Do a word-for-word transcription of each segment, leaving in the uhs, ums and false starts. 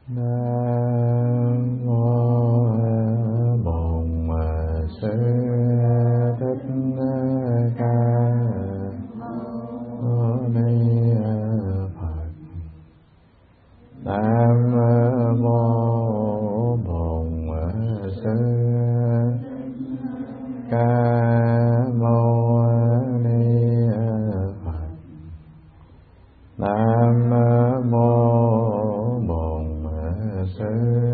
Nam mô Bổn Sư Thích Ca Mâu Ni Phật. Nam mô Bổn Sư Ca Mâu Ni Phật. Nam mô Sư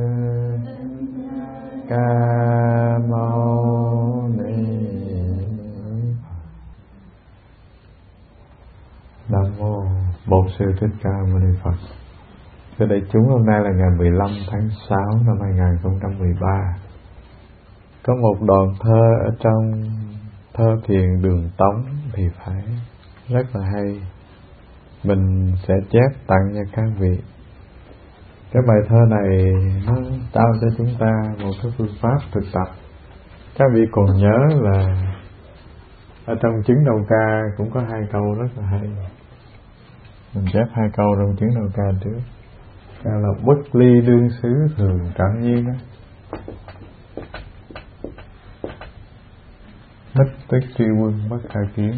Ca Mâu Ni Phật. Nam mô Bổn Sư Thích Ca Mâu Ni Phật. Thưa đại chúng, hôm nay là ngày mười lăm tháng sáu năm hai nghìn không trăm mười ba. Có một đoạn thơ ở trong Thơ Thiền Đường Tống thì phải rất là hay. Mình sẽ chép tặng cho các vị. Cái bài thơ này nó trao cho chúng ta một cái phương pháp thực tập. Các vị còn nhớ là ở trong chứng đầu ca cũng có hai câu rất là hay. Mình chép hai câu trong chứng đầu ca trước. Ca là bất ly đương xứ thường cảm nhiên đó. Mất tức tri quân bất khả kiến.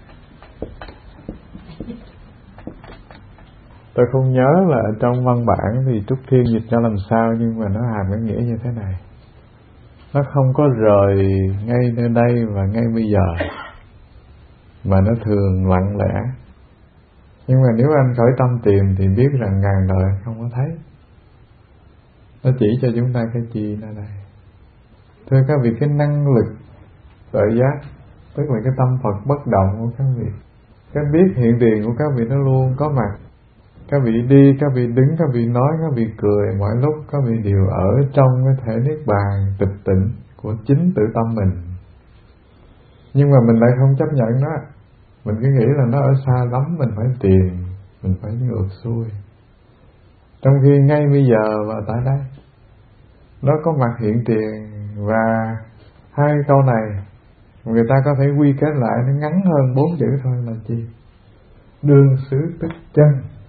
Tôi không nhớ là trong văn bản thì Trúc Thiên dịch ra làm sao, nhưng mà nó hàm cái nghĩa như thế này: nó không có rời ngay nơi đây và ngay bây giờ, mà nó thường lặng lẽ. Nhưng mà nếu anh khởi tâm tìm thì biết rằng ngàn đời không có thấy. Nó chỉ cho chúng ta cái gì ở đây? Thưa các vị, cái năng lực tự giác, tức là cái tâm Phật bất động của các vị, cái biết hiện tiền của các vị nó luôn có mặt. Các vị đi, các vị đứng, các vị nói, các vị cười, mọi lúc các vị đều ở trong cái thể niết bàn tịch tịnh của chính tự tâm mình. Nhưng mà mình lại không chấp nhận nó. Mình cứ nghĩ là nó ở xa lắm, mình phải tìm, mình phải ngược xuôi. Trong khi ngay bây giờ và tại đây nó có mặt hiện tiền. Và hai câu này người ta có thể quy kết lại, nó ngắn hơn bốn chữ thôi là chi? Đương xứ tức chân.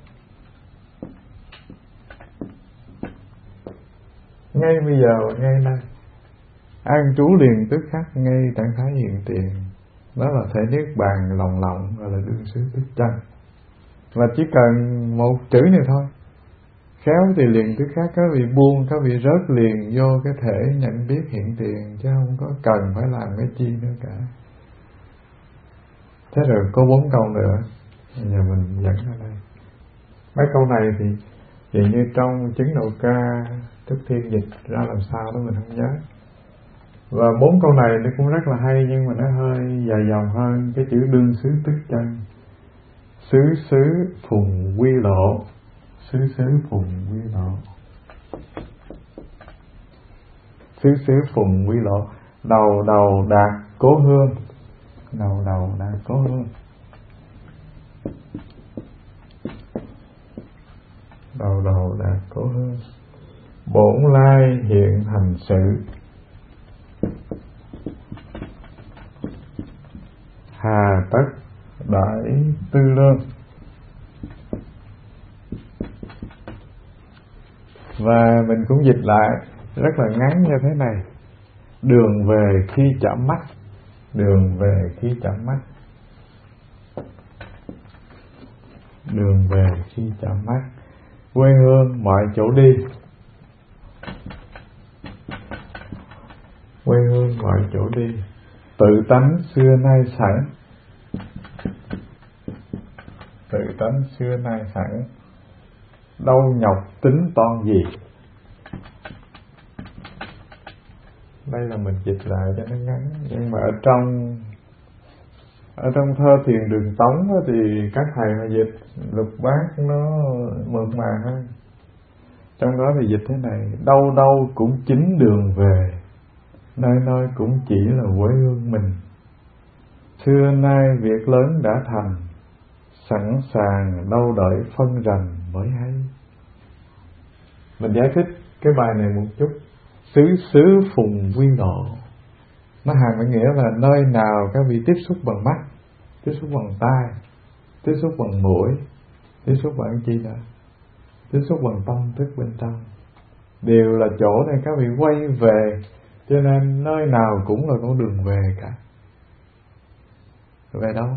Ngay bây giờ, ngay nay, an trú liền tức khắc ngay trạng thái hiện tiền. Đó là thể niết bàn lòng lộng, gọi là đương xứ tức chân. Và chỉ cần một chữ này thôi, khéo thì liền tức khắc các vị buông, các vị rớt liền vô cái thể nhận biết hiện tiền, chứ không có cần phải làm cái chi nữa cả. Thế rồi có bốn câu nữa, bây giờ mình dẫn ra đây. Mấy câu này thì thì như trong chứng đầu ca Trúc Thiên dịch ra làm sao đó mình không nhớ. Và bốn câu này nó cũng rất là hay, nhưng mà nó hơi dài dòng hơn cái chữ đương xứ tức chân. Xứ xứ phùng quy lộ. Xứ xứ phùng quy lộ. Xứ xứ phùng quy lộ. Đầu đầu đạt cố hương. Đầu đầu đạt cố hương. Đầu đầu đạt cố hương. Bổn lai hiện hành sự. Hà tất đại tư lương. Và mình cũng dịch lại rất là ngắn như thế này: đường về khi chạm mắt. Đường về khi chạm mắt. Đường về khi chạm mắt. Quê hương mọi chỗ đi. Quê hương mọi chỗ đi. Tự tánh xưa nay sẵn. Tự tánh xưa nay sẵn. Đâu nhọc tính toan gì. Đây là mình dịch lại cho nó ngắn. Nhưng mà ở trong Ở trong Thơ Thiền Đường Tống thì các thầy mà dịch lục bát nó mượt mà hơn. Trong đó thì dịch thế này: đâu đâu cũng chính đường về, nơi nơi cũng chỉ là quê hương mình. Xưa nay việc lớn đã thành, sẵn sàng đâu đợi phân rành mới hay. Mình giải thích cái bài này một chút. Xứ xứ phùng quy lộ, nó hàm cái nghĩa là nơi nào các vị tiếp xúc bằng mắt, tiếp xúc bằng tai, tiếp xúc bằng mũi, tiếp xúc bằng chi đó, tiếp xúc bằng tâm thức bên trong, đều là chỗ này các vị quay về. Cho nên nơi nào cũng là con đường về cả. Về đâu?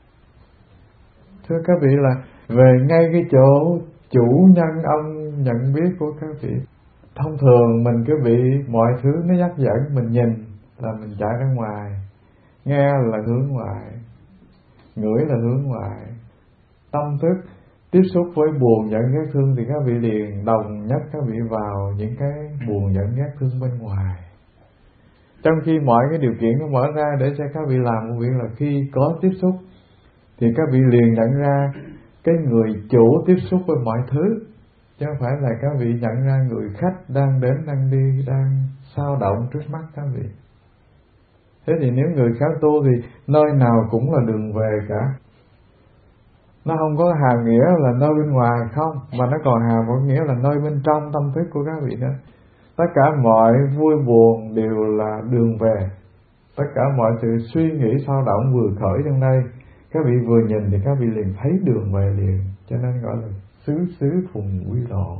Thưa các vị là về ngay cái chỗ chủ nhân ông nhận biết của các vị. Thông thường mình cứ bị mọi thứ nó dắt dẫn, mình nhìn là mình chạy ra ngoài, nghe là hướng ngoại, ngửi là hướng ngoại. Tâm thức tiếp xúc với buồn giận ghét thương thì các vị liền đồng nhất các vị vào những cái buồn giận ghét thương bên ngoài. Trong khi mọi cái điều kiện nó mở ra để cho các vị làm một việc là khi có tiếp xúc thì các vị liền nhận ra cái người chủ tiếp xúc với mọi thứ, chứ không phải là các vị nhận ra người khách đang đến, đang đi, đang xao động trước mắt các vị. Thế thì nếu người khác tu thì nơi nào cũng là đường về cả. Nó không có hàm nghĩa là nơi bên ngoài không, mà nó còn hàm có nghĩa là nơi bên trong tâm thức của các vị nữa. Tất cả mọi vui buồn đều là đường về. Tất cả mọi sự suy nghĩ xao động vừa khởi trong đây, các vị vừa nhìn thì các vị liền thấy đường về liền. Cho nên gọi là xứ xứ phùng quy lộ.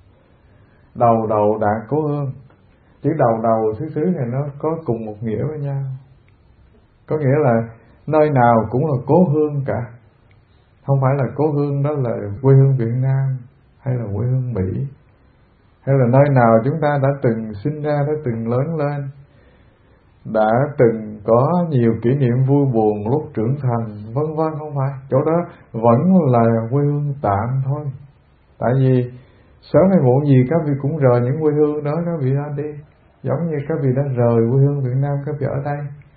Đầu đầu đạt cố hương. Chữ đầu đầu xứ xứ này nó có cùng một nghĩa với nhau. Có nghĩa là nơi nào cũng là cố hương cả. Không phải là cố hương đó là quê hương Việt Nam hay là quê hương Mỹ, hay là nơi nào chúng ta đã từng sinh ra, đã từng lớn lên, đã từng có nhiều kỷ niệm vui buồn lúc trưởng thành, vân vân. Không phải, chỗ đó vẫn là quê hương tạm thôi. Tại vì sớm hay muộn gì các vị cũng rời những quê hương đó, các vị ra đi. Giống như các vị đã rời quê hương Việt Nam, các vị ở đây.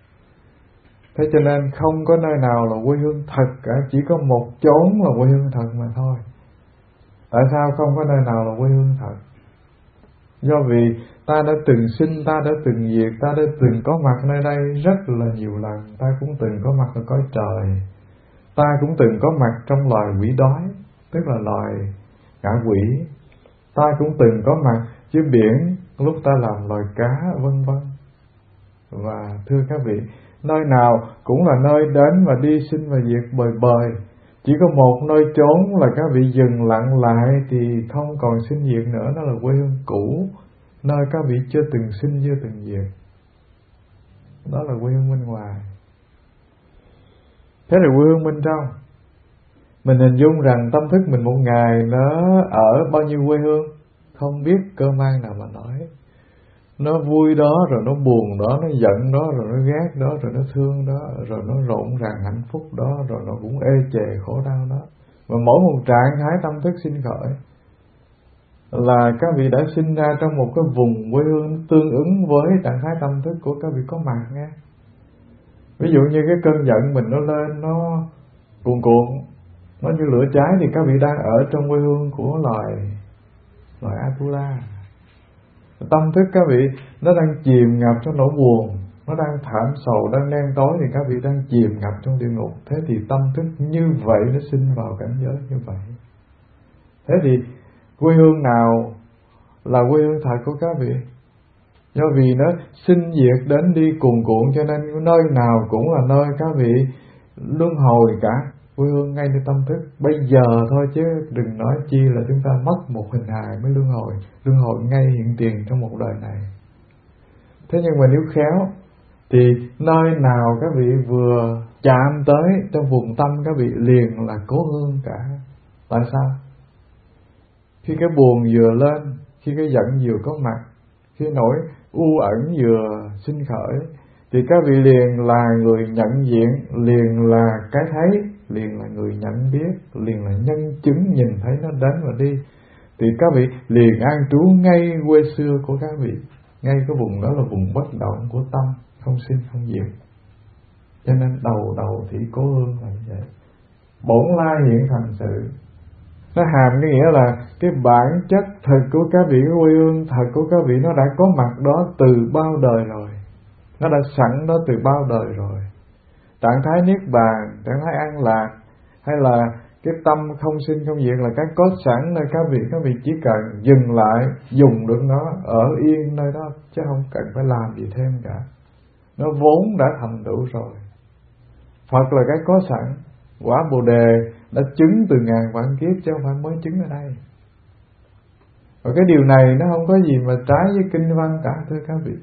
Thế cho nên không có nơi nào là quê hương thật cả, chỉ có một chốn là quê hương thật mà thôi. Tại sao không có nơi nào là quê hương thật? Do vì ta đã từng sinh, ta đã từng diệt, ta đã từng có mặt nơi đây rất là nhiều lần. Ta cũng từng có mặt ở cõi trời, ta cũng từng có mặt trong loài quỷ đói, tức là loài ngạ quỷ. Ta cũng từng có mặt dưới biển lúc ta làm loài cá, vân vân. Và thưa các vị, nơi nào cũng là nơi đến và đi, sinh và diệt bời bời. Chỉ có một nơi trốn là các vị dừng lặng lại thì không còn sinh diệt nữa, đó là quê hương cũ, nơi các vị chưa từng sinh, chưa từng diệt. Đó là quê hương bên ngoài. Thế là quê hương bên trong. Mình hình dung rằng tâm thức mình một ngày nó ở bao nhiêu quê hương, không biết cơ mang nào mà nói. Nó vui đó, rồi nó buồn đó, nó giận đó, rồi nó ghét đó, rồi nó thương đó, rồi nó rộn ràng hạnh phúc đó, rồi nó cũng ê chề khổ đau đó. Và mỗi một trạng thái tâm thức sinh khởi là các vị đã sinh ra trong một cái vùng quê hương tương ứng với trạng thái tâm thức của các vị có mặt nghe. Ví dụ như cái cơn giận mình nó lên, nó cuồn cuộn, nó như lửa cháy thì các vị đang ở trong quê hương của loài loài Atula. Tâm thức các vị nó đang chìm ngập trong nỗi buồn, nó đang thảm sầu, đang đen tối thì các vị đang chìm ngập trong địa ngục. Thế thì tâm thức như vậy nó sinh vào cảnh giới như vậy. Thế thì quê hương nào là quê hương thật của các vị? Do vì nó sinh diệt đến đi cuồn cuộn, cho nên nơi nào cũng là nơi các vị luân hồi cả. Quê hương ngay nơi tâm thức bây giờ thôi, chứ đừng nói chi là chúng ta mất một hình hài mới luân hồi. Luân hồi ngay hiện tiền trong một đời này. Thế nhưng mà nếu khéo thì nơi nào các vị vừa chạm tới trong vùng tâm các vị liền là cố hương cả. Tại sao? Khi cái buồn vừa lên, khi cái giận vừa có mặt, khi nỗi u ẩn vừa sinh khởi thì các vị liền là người nhận diện, liền là cái thấy, liền là người nhận biết, liền là nhân chứng nhìn thấy nó đến và đi. Thì các vị liền an trú ngay quê xưa của các vị. Ngay cái vùng đó là vùng bất động của tâm, không sinh không diệt. Cho nên đầu đầu thủy cố hương là như vậy. Bổn lai hiện thành sự. Nó hàm cái nghĩa là cái bản chất thật của các vị, cái quê hương thật của các vị nó đã có mặt đó từ bao đời rồi. Nó đã sẵn đó từ bao đời rồi. Trạng thái niết bàn, trạng thái an lạc, hay là cái tâm không sinh không diệt là cái có sẵn nơi các vị. Các vị chỉ cần dừng lại, dùng được nó, ở yên nơi đó, chứ không cần phải làm gì thêm cả. Nó vốn đã thành đủ rồi. Phật là cái có sẵn. Quả Bồ Đề đã chứng từ ngàn vạn kiếp, chứ không phải mới chứng ở đây. Và cái điều này nó không có gì mà trái với kinh văn cả, thưa các vị.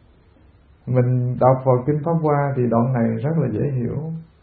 Mình đọc vào kinh Pháp Hoa thì đoạn này rất là dễ hiểu.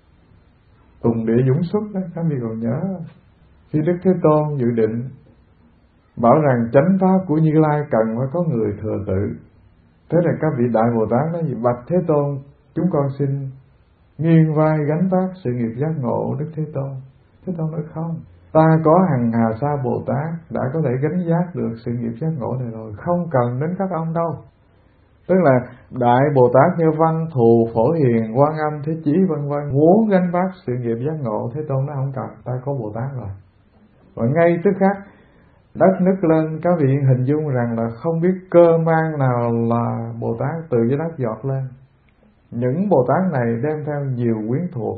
Tùng Địa Dũng Xuất đó, các vị còn nhớ khi Đức Thế Tôn dự định bảo rằng chánh pháp của Như Lai cần phải có người thừa tự. Thế là các vị Đại Bồ Tát nói gì? Bạch Thế Tôn, chúng con xin nghiêng vai gánh vác sự nghiệp giác ngộ Đức Thế Tôn. Thế Tôn nói không, ta có hằng hà sa Bồ Tát đã có thể gánh vác được sự nghiệp giác ngộ này rồi, không cần đến các ông đâu. Tức là Đại Bồ Tát như Văn Thù, Phổ Hiền, Quan Âm, Thế Chí vân vân muốn gánh vác sự nghiệp giác ngộ, Thế Tôn nó không cần, ta có Bồ Tát rồi. Và ngay tức khắc đất nứt lên, các vị hình dung rằng là không biết cơ mang nào là Bồ Tát từ dưới đất giọt lên. Những Bồ Tát này đem theo nhiều quyến thuộc,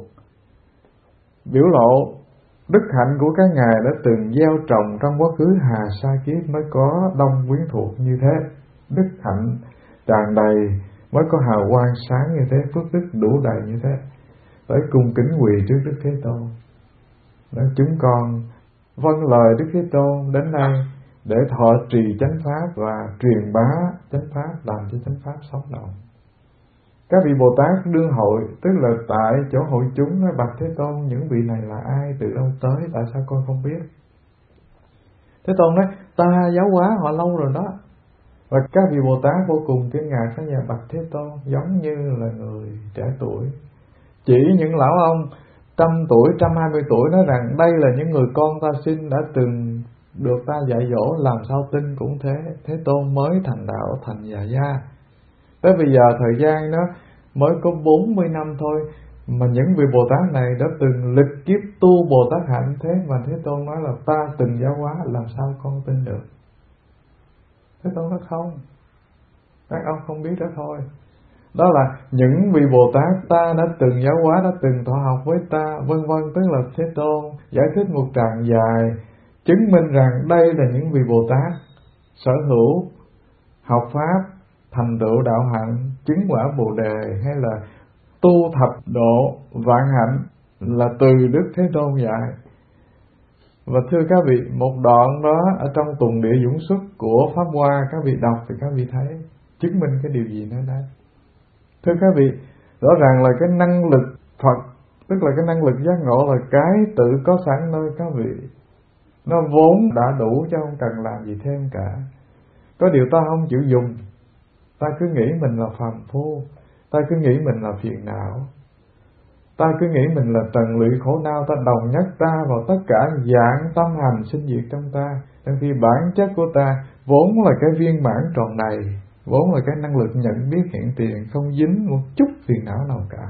biểu lộ đức hạnh của các ngài đã từng gieo trồng trong quá khứ hà sa kiếp mới có đông quyến thuộc như thế. Đức hạnh tràn đầy mới có hào quang sáng như thế, phước đức đủ đầy như thế, tới cung kính quỳ trước Đức Thế Tôn. Đó, chúng con vâng lời Đức Thế Tôn đến đây để thọ trì chánh pháp và truyền bá chánh pháp, làm cho chánh pháp sống động. Các vị Bồ Tát đương hội, tức là tại chỗ hội chúng nói bạch Thế Tôn, những vị này là ai, từ đâu tới, tại sao con không biết? Thế Tôn nói, ta giáo hóa họ lâu rồi đó. Và các vị Bồ Tát vô cùng kinh ngạc, các nhà bạch Thế Tôn giống như là người trẻ tuổi. Chỉ những lão ông trăm tuổi, trăm hai mươi tuổi nói rằng đây là những người con ta sinh đã từng được ta dạy dỗ, làm sao tin cũng thế. Thế Tôn mới thành đạo, thành già gia. Tới bây giờ thời gian nó mới có bốn mươi năm thôi, mà những vị Bồ Tát này đã từng lịch kiếp tu Bồ Tát hạnh, thế mà Thế Tôn nói là ta từng giáo hóa, làm sao con tin được? Thế Tôn nói không, các ông không biết đó thôi. Đó là những vị Bồ Tát ta đã từng giáo hóa, đã từng thọ học với ta, vân vân. Tức là Thế Tôn giải thích một tràng dài, chứng minh rằng đây là những vị Bồ Tát sở hữu học pháp, thành tựu đạo hạnh, chứng quả Bồ Đề, hay là tu thập độ vạn hạnh là từ Đức Thế Tôn dạy. Và thưa các vị, một đoạn đó ở trong Tùng Địa Dũng Xuất của Pháp Hoa, các vị đọc thì các vị thấy chứng minh cái điều gì nữa đấy. Thưa các vị, rõ ràng là cái năng lực Phật, tức là cái năng lực giác ngộ là cái tự có sẵn nơi các vị. Nó vốn đã đủ cho không cần làm gì thêm cả. Có điều ta không chịu dùng. Ta cứ nghĩ mình là phàm phu, ta cứ nghĩ mình là phiền não, ta cứ nghĩ mình là trần lụy khổ đau, ta đồng nhất ta vào tất cả dạng tâm hành sinh diệt trong ta, trong khi bản chất của ta vốn là cái viên mãn tròn đầy, vốn là cái năng lực nhận biết hiện tiền, không dính một chút phiền não nào cả.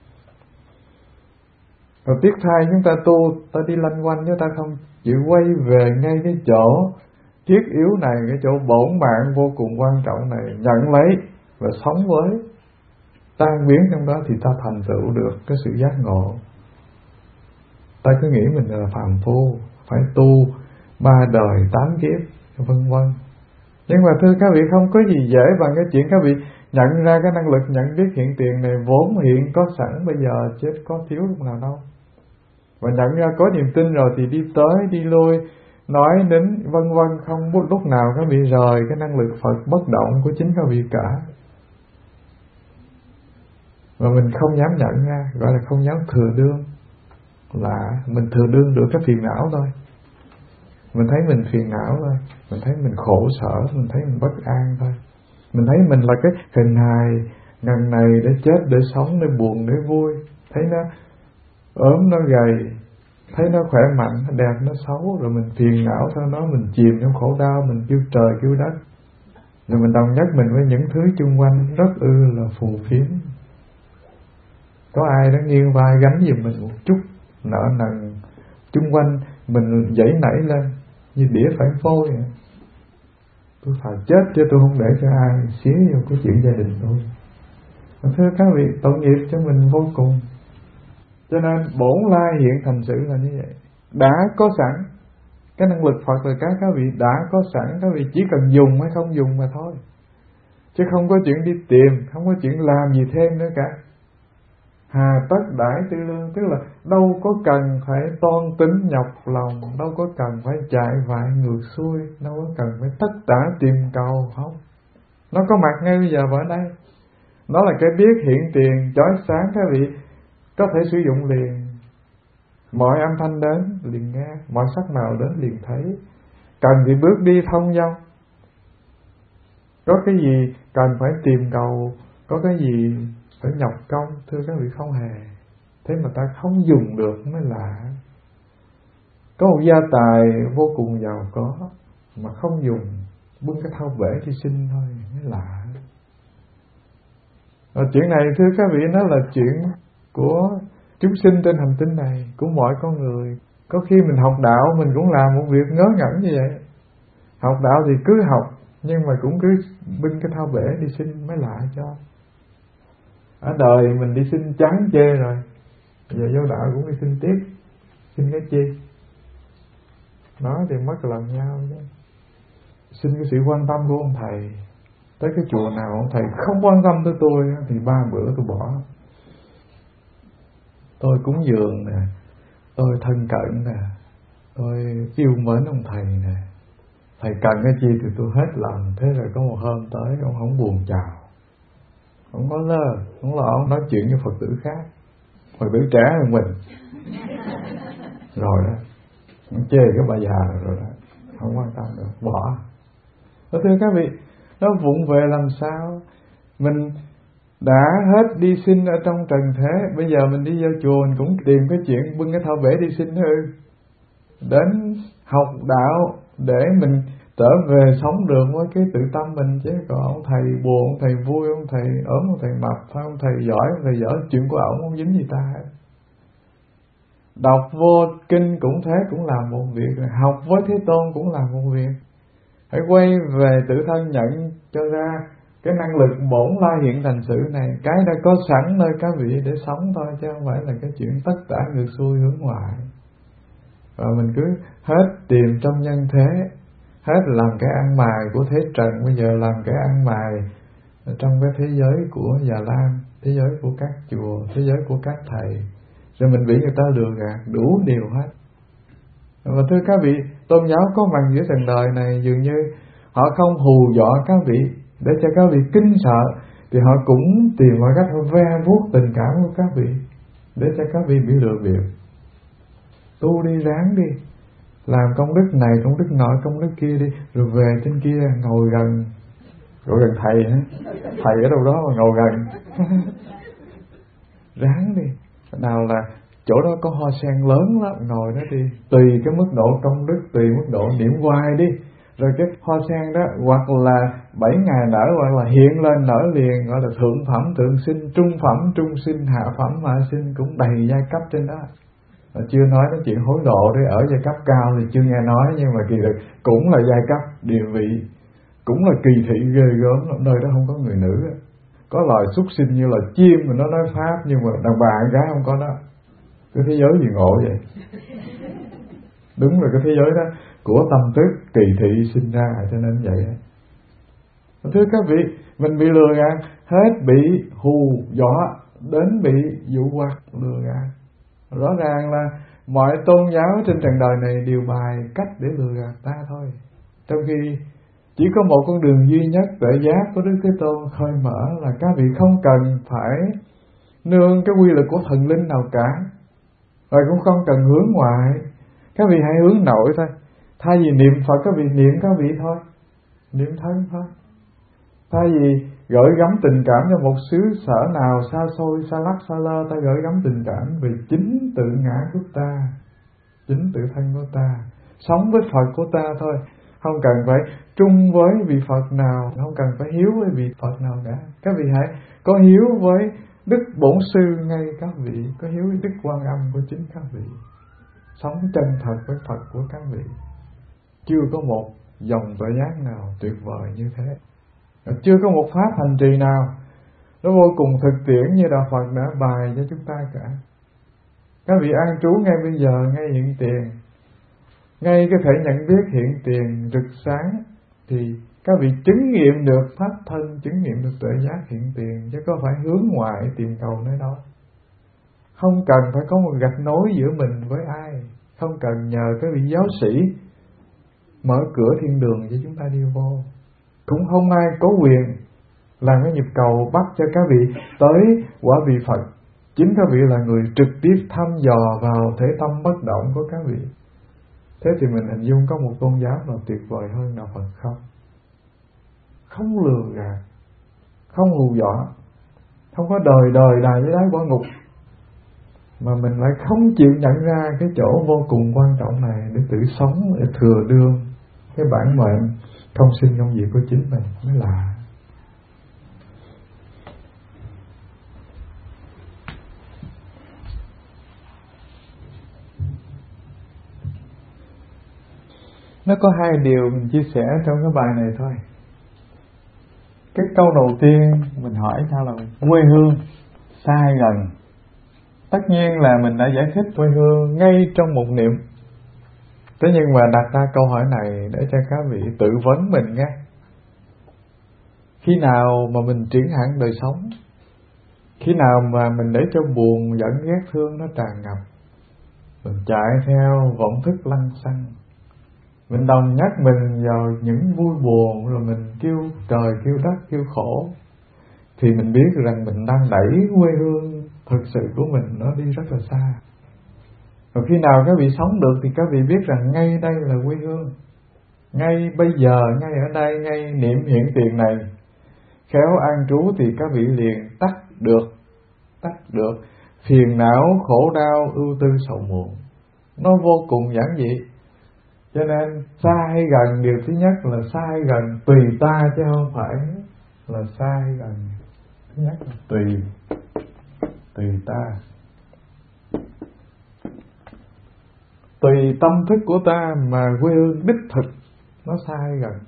Rồi tiếc thay chúng ta tu, ta đi lanh quanh, chúng ta không chịu quay về ngay cái chỗ thiết yếu này, cái chỗ bổn mạng vô cùng quan trọng này, nhận lấy và sống với, tan biến trong đó thì ta thành tựu được cái sự giác ngộ. Ta cứ nghĩ mình là phàm phu, phải tu ba đời tám kiếp, vân vân. Nhưng mà thưa các vị, không có gì dễ bằng cái chuyện các vị nhận ra cái năng lực nhận biết hiện tiền này vốn hiện có sẵn bây giờ, chứ có thiếu lúc nào đâu. Và nhận ra có niềm tin rồi thì đi tới đi lui, nói đến vân vân, không một lúc nào các vị rời cái năng lực Phật bất động của chính các vị cả. Và mình không dám nhận ra, gọi là không dám thừa đương, là mình thừa đương được cái phiền não thôi. Mình thấy mình phiền não thôi, mình thấy mình khổ sở, mình thấy mình bất an thôi. Mình thấy mình là cái hình hài ngần này để chết, để sống, để buồn, để vui. Thấy nó ốm, nó gầy, thấy nó khỏe mạnh, nó đẹp, nó xấu, rồi mình phiền não theo nó, mình chìm trong khổ đau, mình kêu trời kêu đất. Rồi mình đồng nhất mình với những thứ chung quanh rất ư là phù phiếm. Có ai đó nghiêng vai gánh giùm mình một chút nợ nần chung quanh, mình dãy nảy lên như đĩa phải phôi. Tôi phải chết chứ tôi không để cho ai xía vô cái chuyện gia đình tôi. Và thưa các vị, tội nghiệp cho mình vô cùng. Cho nên bổn lai hiện thành sự là như vậy. Đã có sẵn cái năng lực Phật, là các các vị đã có sẵn, các vị chỉ cần dùng hay không dùng mà thôi, chứ không có chuyện đi tìm, không có chuyện làm gì thêm nữa cả. Hà tất đãi tư lương, tức là đâu có cần phải toan tính nhọc lòng, đâu có cần phải chạy vại ngược xuôi, đâu có cần phải tất tả tìm cầu, không. Nó có mặt ngay bây giờ ở đây. Nó là cái biết hiện tiền chói sáng, các vị có thể sử dụng liền. Mọi âm thanh đến liền nghe, mọi sắc màu đến liền thấy. Cần thì bước đi thông dong. Có cái gì cần phải tìm cầu, có cái gì phải nhọc công, thưa các vị không hề. Thế mà ta không dùng được mới lạ. Có một gia tài vô cùng giàu có mà không dùng, bưng cái thau bể đi xin thôi mới lạ. Và chuyện này thưa các vị, nó là chuyện của chúng sinh trên hành tinh này, của mọi con người. Có khi mình học đạo mình cũng làm một việc ngớ ngẩn như vậy. Học đạo thì cứ học, nhưng mà cũng cứ bưng cái thau bể đi xin mới lạ cho. Ở đời mình đi xin chán chê rồi, giờ vô đạo cũng đi xin tiếp. Xin cái chi? Nói thì mất lòng nhau chứ. Xin cái sự quan tâm của ông thầy. Tới cái chùa nào ông thầy không quan tâm tới tôi thì ba bữa tôi bỏ. Tôi cúng dường nè, tôi thân cận nè, tôi yêu mến ông thầy nè. Thầy cần cái chi thì tôi hết lòng. Thế rồi có một hôm tới ông không buồn chào, ông có lơ, ông là ông nói chuyện với Phật tử khác, Phật tử trẻ hơn mình. Rồi đó, ông chê cái bà già rồi đó, không quan tâm được, bỏ. Thưa các vị, nó vụng về làm sao? Mình đã hết đi xin ở trong trần thế, bây giờ mình đi vô chùa mình cũng tìm cái chuyện bưng cái thau bể đi xin thôi. Đến học đạo để mình trở về sống được với cái tự tâm mình, chứ còn ông thầy buồn, ông thầy vui, ông thầy ốm, ông thầy mập, phải ông thầy giỏi, ông thầy giỏi, chuyện của ổng không dính gì ta hết. Đọc vô kinh cũng thế, cũng làm một việc, học với Thế Tôn cũng làm một việc. Hãy quay về tự thân nhận cho ra cái năng lực bổn lai hiện thành sự này, cái đã có sẵn nơi các vị để sống thôi, chứ không phải là cái chuyện tất tả ngược xuôi hướng ngoại. Và mình cứ hết tìm trong nhân thế, hết làm cái ăn mài của thế trần, bây giờ làm cái ăn mài trong cái thế giới của Già Lam, thế giới của các chùa, thế giới của các thầy, rồi mình bị người ta lừa gạt đủ điều hết. Và thưa các vị, tôn giáo có mặt giữa trần đời này, dường như họ không hù dọa các vị để cho các vị kinh sợ, thì họ cũng tìm mọi cách ve vuốt tình cảm của các vị để cho các vị bị lừa bịp. Tu đi, ráng đi, làm công đức này, công đức nọ, công đức kia đi, rồi về trên kia ngồi gần, ngồi gần thầy hả? Thầy ở đâu đó mà ngồi gần. Ráng đi. Nào là chỗ đó có hoa sen lớn lắm, ngồi đó đi, tùy cái mức độ công đức, tùy mức độ niệm hoài đi. Rồi cái hoa sen đó hoặc là bảy ngày nở, hoặc là hiện lên nở liền, gọi là thượng phẩm thượng sinh, trung phẩm trung sinh, hạ phẩm hạ sinh, cũng đầy giai cấp trên đó. Và chưa nói đến chuyện hối lộ để ở giai cấp cao thì chưa nghe nói, nhưng mà kỳ thực cũng là giai cấp địa vị, cũng là kỳ thị ghê gớm, nơi đó không có người nữ. Có loài súc sinh như là chim mà nó nói pháp, nhưng mà đàn bà con gái không có đó. Cái thế giới gì ngộ vậy? Đúng là cái thế giới đó của tâm thức kỳ thị sinh ra, cho nên vậy. Thưa các vị, mình bị lừa gạt, hết bị hù dọa đến bị dụ hoặc lừa gạt. Rõ ràng là mọi tôn giáo trên trần đời này đều bài cách để lừa gạt ta thôi. Trong khi chỉ có một con đường duy nhất tuệ giác của Đức Thế Tôn khơi mở, là các vị không cần phải nương cái quy luật của thần linh nào cả, và cũng không cần hướng ngoại. Các vị hãy hướng nội thôi. Thay vì niệm Phật, các vị niệm các vị thôi, niệm thân thôi. Thay vì gửi gắm tình cảm cho một xứ sở nào xa xôi, xa lắc, xa lơ, ta gửi gắm tình cảm về chính tự ngã của ta, chính tự thân của ta, sống với Phật của ta thôi. Không cần phải trung với vị Phật nào, không cần phải hiếu với vị Phật nào cả. Các vị hãy có hiếu với Đức Bổn Sư ngay các vị, có hiếu với Đức Quan Âm của chính các vị, sống chân thật với Phật của các vị. Chưa có một dòng tuệ giác nào tuyệt vời như thế, chưa có một pháp hành trì nào nó vô cùng thực tiễn như Đạo Phật đã bài cho chúng ta cả. Các vị an trú ngay bây giờ, ngay hiện tiền, ngay cái thể nhận biết hiện tiền rực sáng, thì các vị chứng nghiệm được pháp thân, chứng nghiệm được tuệ giác hiện tiền, chứ có phải hướng ngoại tìm cầu nơi đó. không cần phải có một gạch nối giữa mình với ai, không cần nhờ cái vị giáo sĩ mở cửa thiên đường cho chúng ta đi vô, cũng không ai có quyền làm cái nhịp cầu bắt cho các vị tới quả vị Phật. Chính các vị là người trực tiếp thăm dò vào thể tâm bất động của các vị. Thế thì mình hình dung có một tôn giáo nào tuyệt vời hơn nào Phật không? Không lừa gạt, không hù dọa, không có đời đời đài với đáy quả ngục, mà mình lại không chịu nhận ra cái chỗ vô cùng quan trọng này để tự sống, để thừa đương cái bản mệnh không sinh không diệt của chính mình mới lạ. Nó có hai điều mình chia sẻ trong cái bài này thôi. Cái câu đầu tiên mình hỏi sao là quê hương xa hay gần. Tất nhiên là mình đã giải thích quê hương ngay trong một niệm. Thế nhưng mà đặt ra câu hỏi này để cho các vị tự vấn mình nghe. Khi nào mà mình triển hạn đời sống? Khi nào mà mình để cho buồn giận ghét thương nó tràn ngập, mình chạy theo vọng thức lăng xăng, mình đồng nhắc mình vào những vui buồn, rồi mình kêu trời kêu đất kêu khổ, thì mình biết rằng mình đang đẩy quê hương thực sự của mình nó đi rất là xa. Rồi khi nào các vị sống được thì các vị biết rằng ngay đây là quê hương, ngay bây giờ, ngay ở đây, ngay niệm hiện tiền này, khéo an trú thì các vị liền tắt được, tắt được phiền não, khổ đau, ưu tư, sầu muộn. Nó vô cùng giản dị. Cho nên xa hay gần, điều thứ nhất là xa hay gần tùy ta chứ không phải là xa hay gần. Thứ nhất là tùy, tùy ta. Tùy tâm thức của ta mà quê hương đích thực nó xa hay gần.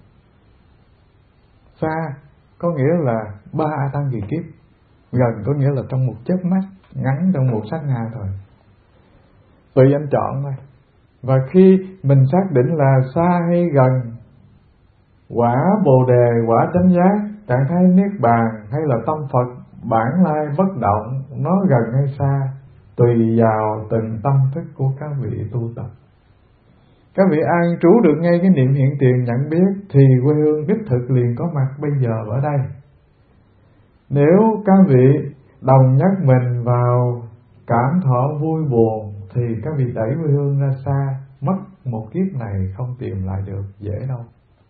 Xa có nghĩa là ba a tăng kỳ kiếp, gần có nghĩa là trong một chớp mắt, ngắn trong một sát na thôi. Tùy anh chọn thôi. Và khi mình xác định là xa hay gần, quả Bồ Đề, quả chánh giác, trạng thái niết bàn hay là tâm Phật bản lai bất động, nó gần hay xa tùy vào từng tâm thức của các vị tu tập. Các vị an trú được ngay cái niệm hiện tiền nhận biết thì quê hương đích thực liền có mặt bây giờ ở đây. Nếu các vị đồng nhắc mình vào cảm thọ vui buồn thì các vị đẩy quê hương ra xa, mất một kiếp này không tìm lại được dễ đâu.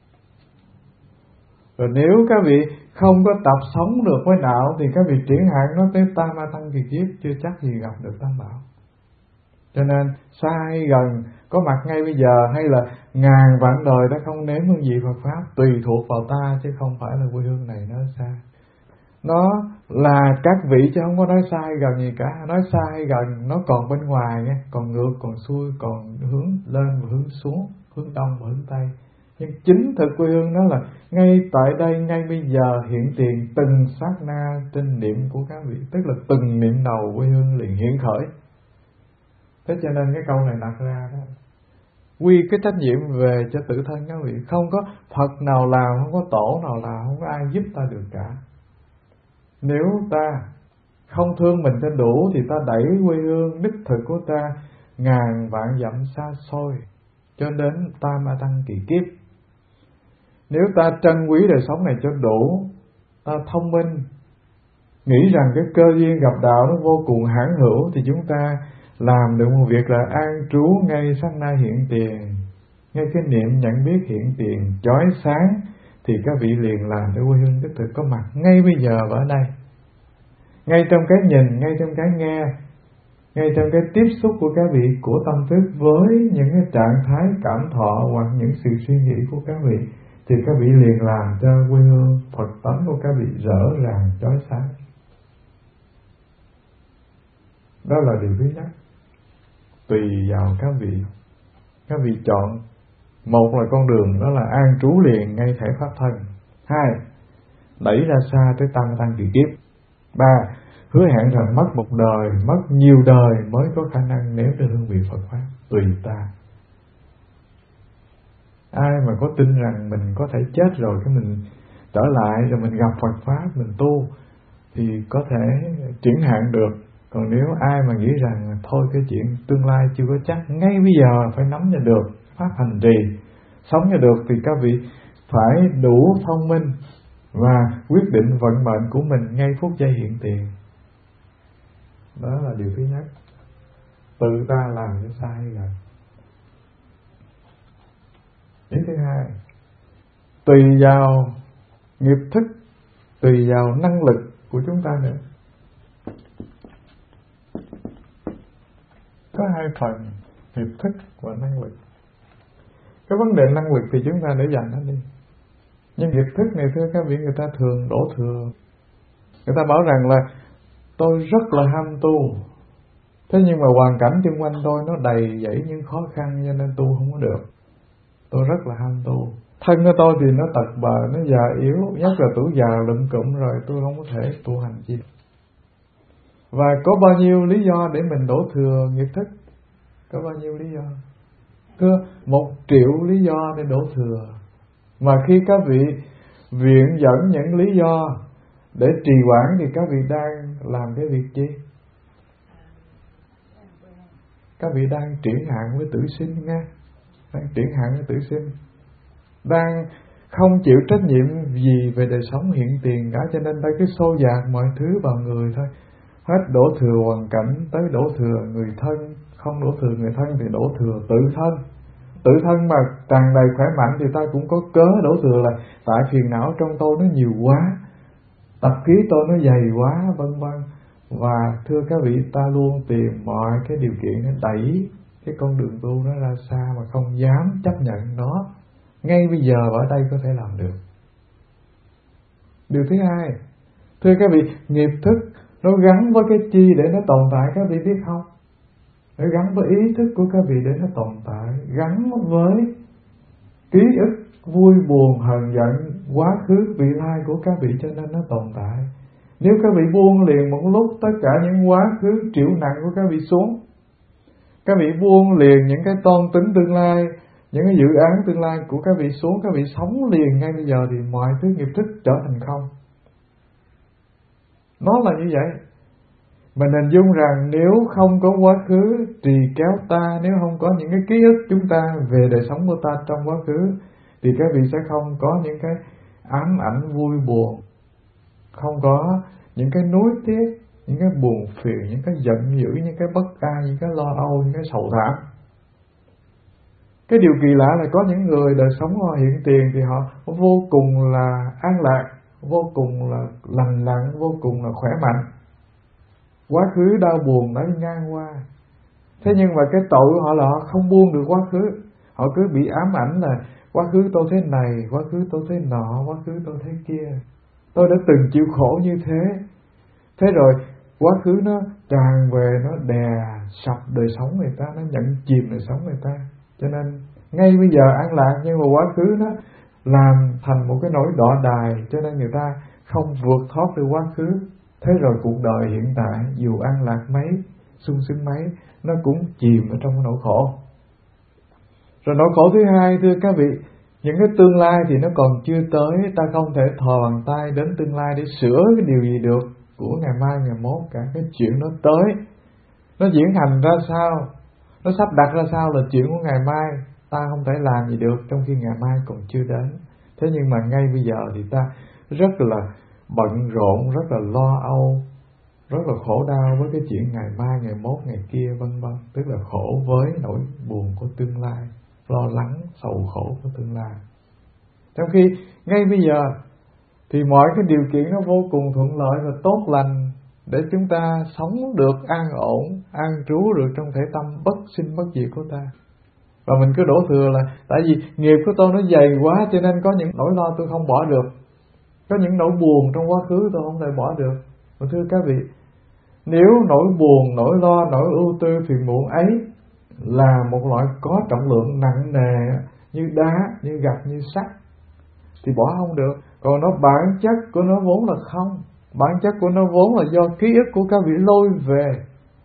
Rồi nếu các vị không có tập sống được với đạo thì các vị triển hạn nó tới tam ma tăng kỳ kiếp chưa chắc gì gặp được tam bảo. Cho nên xa hay gần, có mặt ngay bây giờ hay là ngàn vạn đời đã không nếm hương vị Phật pháp, tùy thuộc vào ta chứ không phải là quê hương này nó xa. Nó là các vị chứ không có nói xa hay gần gì cả. Nói xa hay gần nó còn bên ngoài nha, còn ngược, còn xuôi, còn hướng lên và hướng xuống, hướng đông và hướng tây. Nhưng chính thực quê hương nó là ngay tại đây, ngay bây giờ hiện tiền, từng sát na trên niệm của các vị, tức là từng niệm đầu quê hương liền hiện khởi. Thế cho nên cái câu này đặt ra đó, quy cái trách nhiệm về cho tự thân các vị. Không có Phật nào làm, không có tổ nào làm, không có ai giúp ta được cả. Nếu ta không thương mình cho đủ thì ta đẩy quê hương đích thực của ta ngàn vạn dặm xa xôi cho đến tam ma tăng kỳ kiếp. Nếu ta trân quý đời sống này cho đủ, ta thông minh, nghĩ rằng cái cơ duyên gặp đạo nó vô cùng hãn hữu, thì chúng ta làm được một việc là an trú ngay sát na hiện tiền, ngay cái niệm nhận biết hiện tiền chói sáng, thì các vị liền làm để quê hương đích thực có mặt ngay bây giờ và ở đây, ngay trong cái nhìn, ngay trong cái nghe, ngay trong cái tiếp xúc của các vị của tâm thức với những cái trạng thái cảm thọ hoặc những sự suy nghĩ của các vị, thì các vị liền làm cho quê hương Phật tánh của các vị rỡ ràng chói sáng. Đó là điều thứ nhất. Tùy vào các vị, các vị chọn. Một là con đường đó là an trú liền ngay thể pháp thân. Hai, đẩy ra xa tới tam tăng kỳ kiếp. Ba, hứa hẹn rằng mất một đời, mất nhiều đời mới có khả năng nếm được hương vị Phật pháp. Tùy ta. Ai mà có tin rằng mình có thể chết rồi cái mình trở lại rồi mình gặp Phật pháp, mình tu thì có thể triển hạn được. Còn nếu ai mà nghĩ rằng thôi cái chuyện tương lai chưa có chắc, ngay bây giờ phải nắm cho được, pháp hành trì, sống cho được, thì các vị phải đủ thông minh và quyết định vận mệnh của mình ngay phút giây hiện tiền. Đó là điều thứ nhất. Tự ta làm cái sai rồi. Ý thứ hai, tùy vào nghiệp thức, tùy vào năng lực của chúng ta nữa. Có hai phần, nghiệp thức và năng lực. Cái vấn đề năng lực thì chúng ta để dành nó đi. Nhưng nghiệp thức này thưa các vị, người ta thường đổ thừa. Người ta bảo rằng là tôi rất là ham tu, thế nhưng mà hoàn cảnh xung quanh tôi nó đầy dẫy những khó khăn cho nên tu không có được. Tôi rất là ham tu. Thân của tôi thì nó tật bờ, nó già yếu, nhất là tuổi già lụm cụm rồi, tôi không có thể tu hành chi. Và có bao nhiêu lý do để mình đổ thừa nghiệp thức? Có bao nhiêu lý do? Thưa, một triệu lý do để đổ thừa. Mà khi các vị viện dẫn những lý do để trì hoãn thì các vị đang làm cái việc chi? Các vị đang triển hạn với tử sinh nha. Đang triển hạn với tử sinh. Đang không chịu trách nhiệm gì về đời sống hiện tiền cả, cho nên đây cứ xô dạt mọi thứ vào người thôi. Hết đổ thừa hoàn cảnh tới đổ thừa người thân, không đổ thừa người thân thì đổ thừa tự thân. Tự thân mà tràn đầy khỏe mạnh thì ta cũng có cớ đổ thừa là tại phiền não trong tôi nó nhiều quá, tập khí tôi nó dày quá, vân vân. Và thưa các vị, ta luôn tìm mọi cái điều kiện để đẩy cái con đường tu nó ra xa mà không dám chấp nhận nó. Ngay bây giờ ở đây có thể làm được. Điều thứ hai, thưa các vị, nghiệp thức nó gắn với cái chi để nó tồn tại, các vị biết không? Nó gắn với ý thức của các vị để nó tồn tại, gắn với ký ức vui buồn hờn giận quá khứ vị lai của các vị, cho nên nó tồn tại. Nếu các vị buông liền một lúc tất cả những quá khứ chịu nặng của các vị xuống, các vị buông liền những cái toan tính tương lai, những cái dự án tương lai của các vị xuống, các vị sống liền ngay bây giờ thì mọi thứ nghiệp thức trở thành không. Nó là như vậy. Mình hình dung rằng nếu không có quá khứ trì kéo ta, nếu không có những cái ký ức chúng ta về đời sống của ta trong quá khứ, thì các vị sẽ không có những cái ám ảnh vui buồn, không có những cái nuối tiếc, những cái buồn phiền, những cái giận dữ, những cái bất an, những cái lo âu, những cái sầu thảm. Cái điều kỳ lạ là có những người đời sống họ hiện tiền thì họ vô cùng là an lạc, vô cùng là lành lặn, vô cùng là khỏe mạnh. Quá khứ đau buồn đã ngang qua. Thế nhưng mà cái tội họ là họ không buông được quá khứ. Họ cứ bị ám ảnh là quá khứ tôi thế này, quá khứ tôi thế nọ, quá khứ tôi thế kia. Tôi đã từng chịu khổ như thế. Thế rồi quá khứ nó tràn về, nó đè sập đời sống người ta, nó nhận chìm đời sống người ta. Cho nên ngay bây giờ an lạc, nhưng mà quá khứ nó làm thành một cái nỗi đọa đài, cho nên người ta không vượt thoát được quá khứ. Thế rồi cuộc đời hiện tại dù an lạc mấy, sung sướng mấy, nó cũng chìm ở trong cái nỗi khổ. Rồi nỗi khổ thứ hai, thưa các vị, những cái tương lai thì nó còn chưa tới, ta không thể thò bàn tay đến tương lai để sửa cái điều gì được của ngày mai ngày mốt cả. Cái chuyện nó tới, nó diễn hành ra sao, nó sắp đặt ra sao là chuyện của ngày mai, ta không thể làm gì được trong khi ngày mai còn chưa đến. Thế nhưng mà ngay bây giờ thì ta rất là bận rộn, rất là lo âu, rất là khổ đau với cái chuyện ngày mai, ngày mốt, ngày kia, vân vân. Tức là khổ với nỗi buồn của tương lai, lo lắng, sầu khổ của tương lai. Trong khi ngay bây giờ thì mọi cái điều kiện nó vô cùng thuận lợi và tốt lành để chúng ta sống được an ổn, an trú được trong thể tâm bất sinh bất diệt của ta. Và mình cứ đổ thừa là tại vì nghiệp của tôi nó dày quá cho nên có những nỗi lo tôi không bỏ được, có những nỗi buồn trong quá khứ tôi không thể bỏ được. Và thưa các vị, nếu nỗi buồn, nỗi lo, nỗi ưu tư phiền muộn ấy là một loại có trọng lượng nặng nề như đá, như gạch, như sắt thì bỏ không được. Còn nó bản chất của nó vốn là không. Bản chất của nó vốn là do ký ức của các vị lôi về,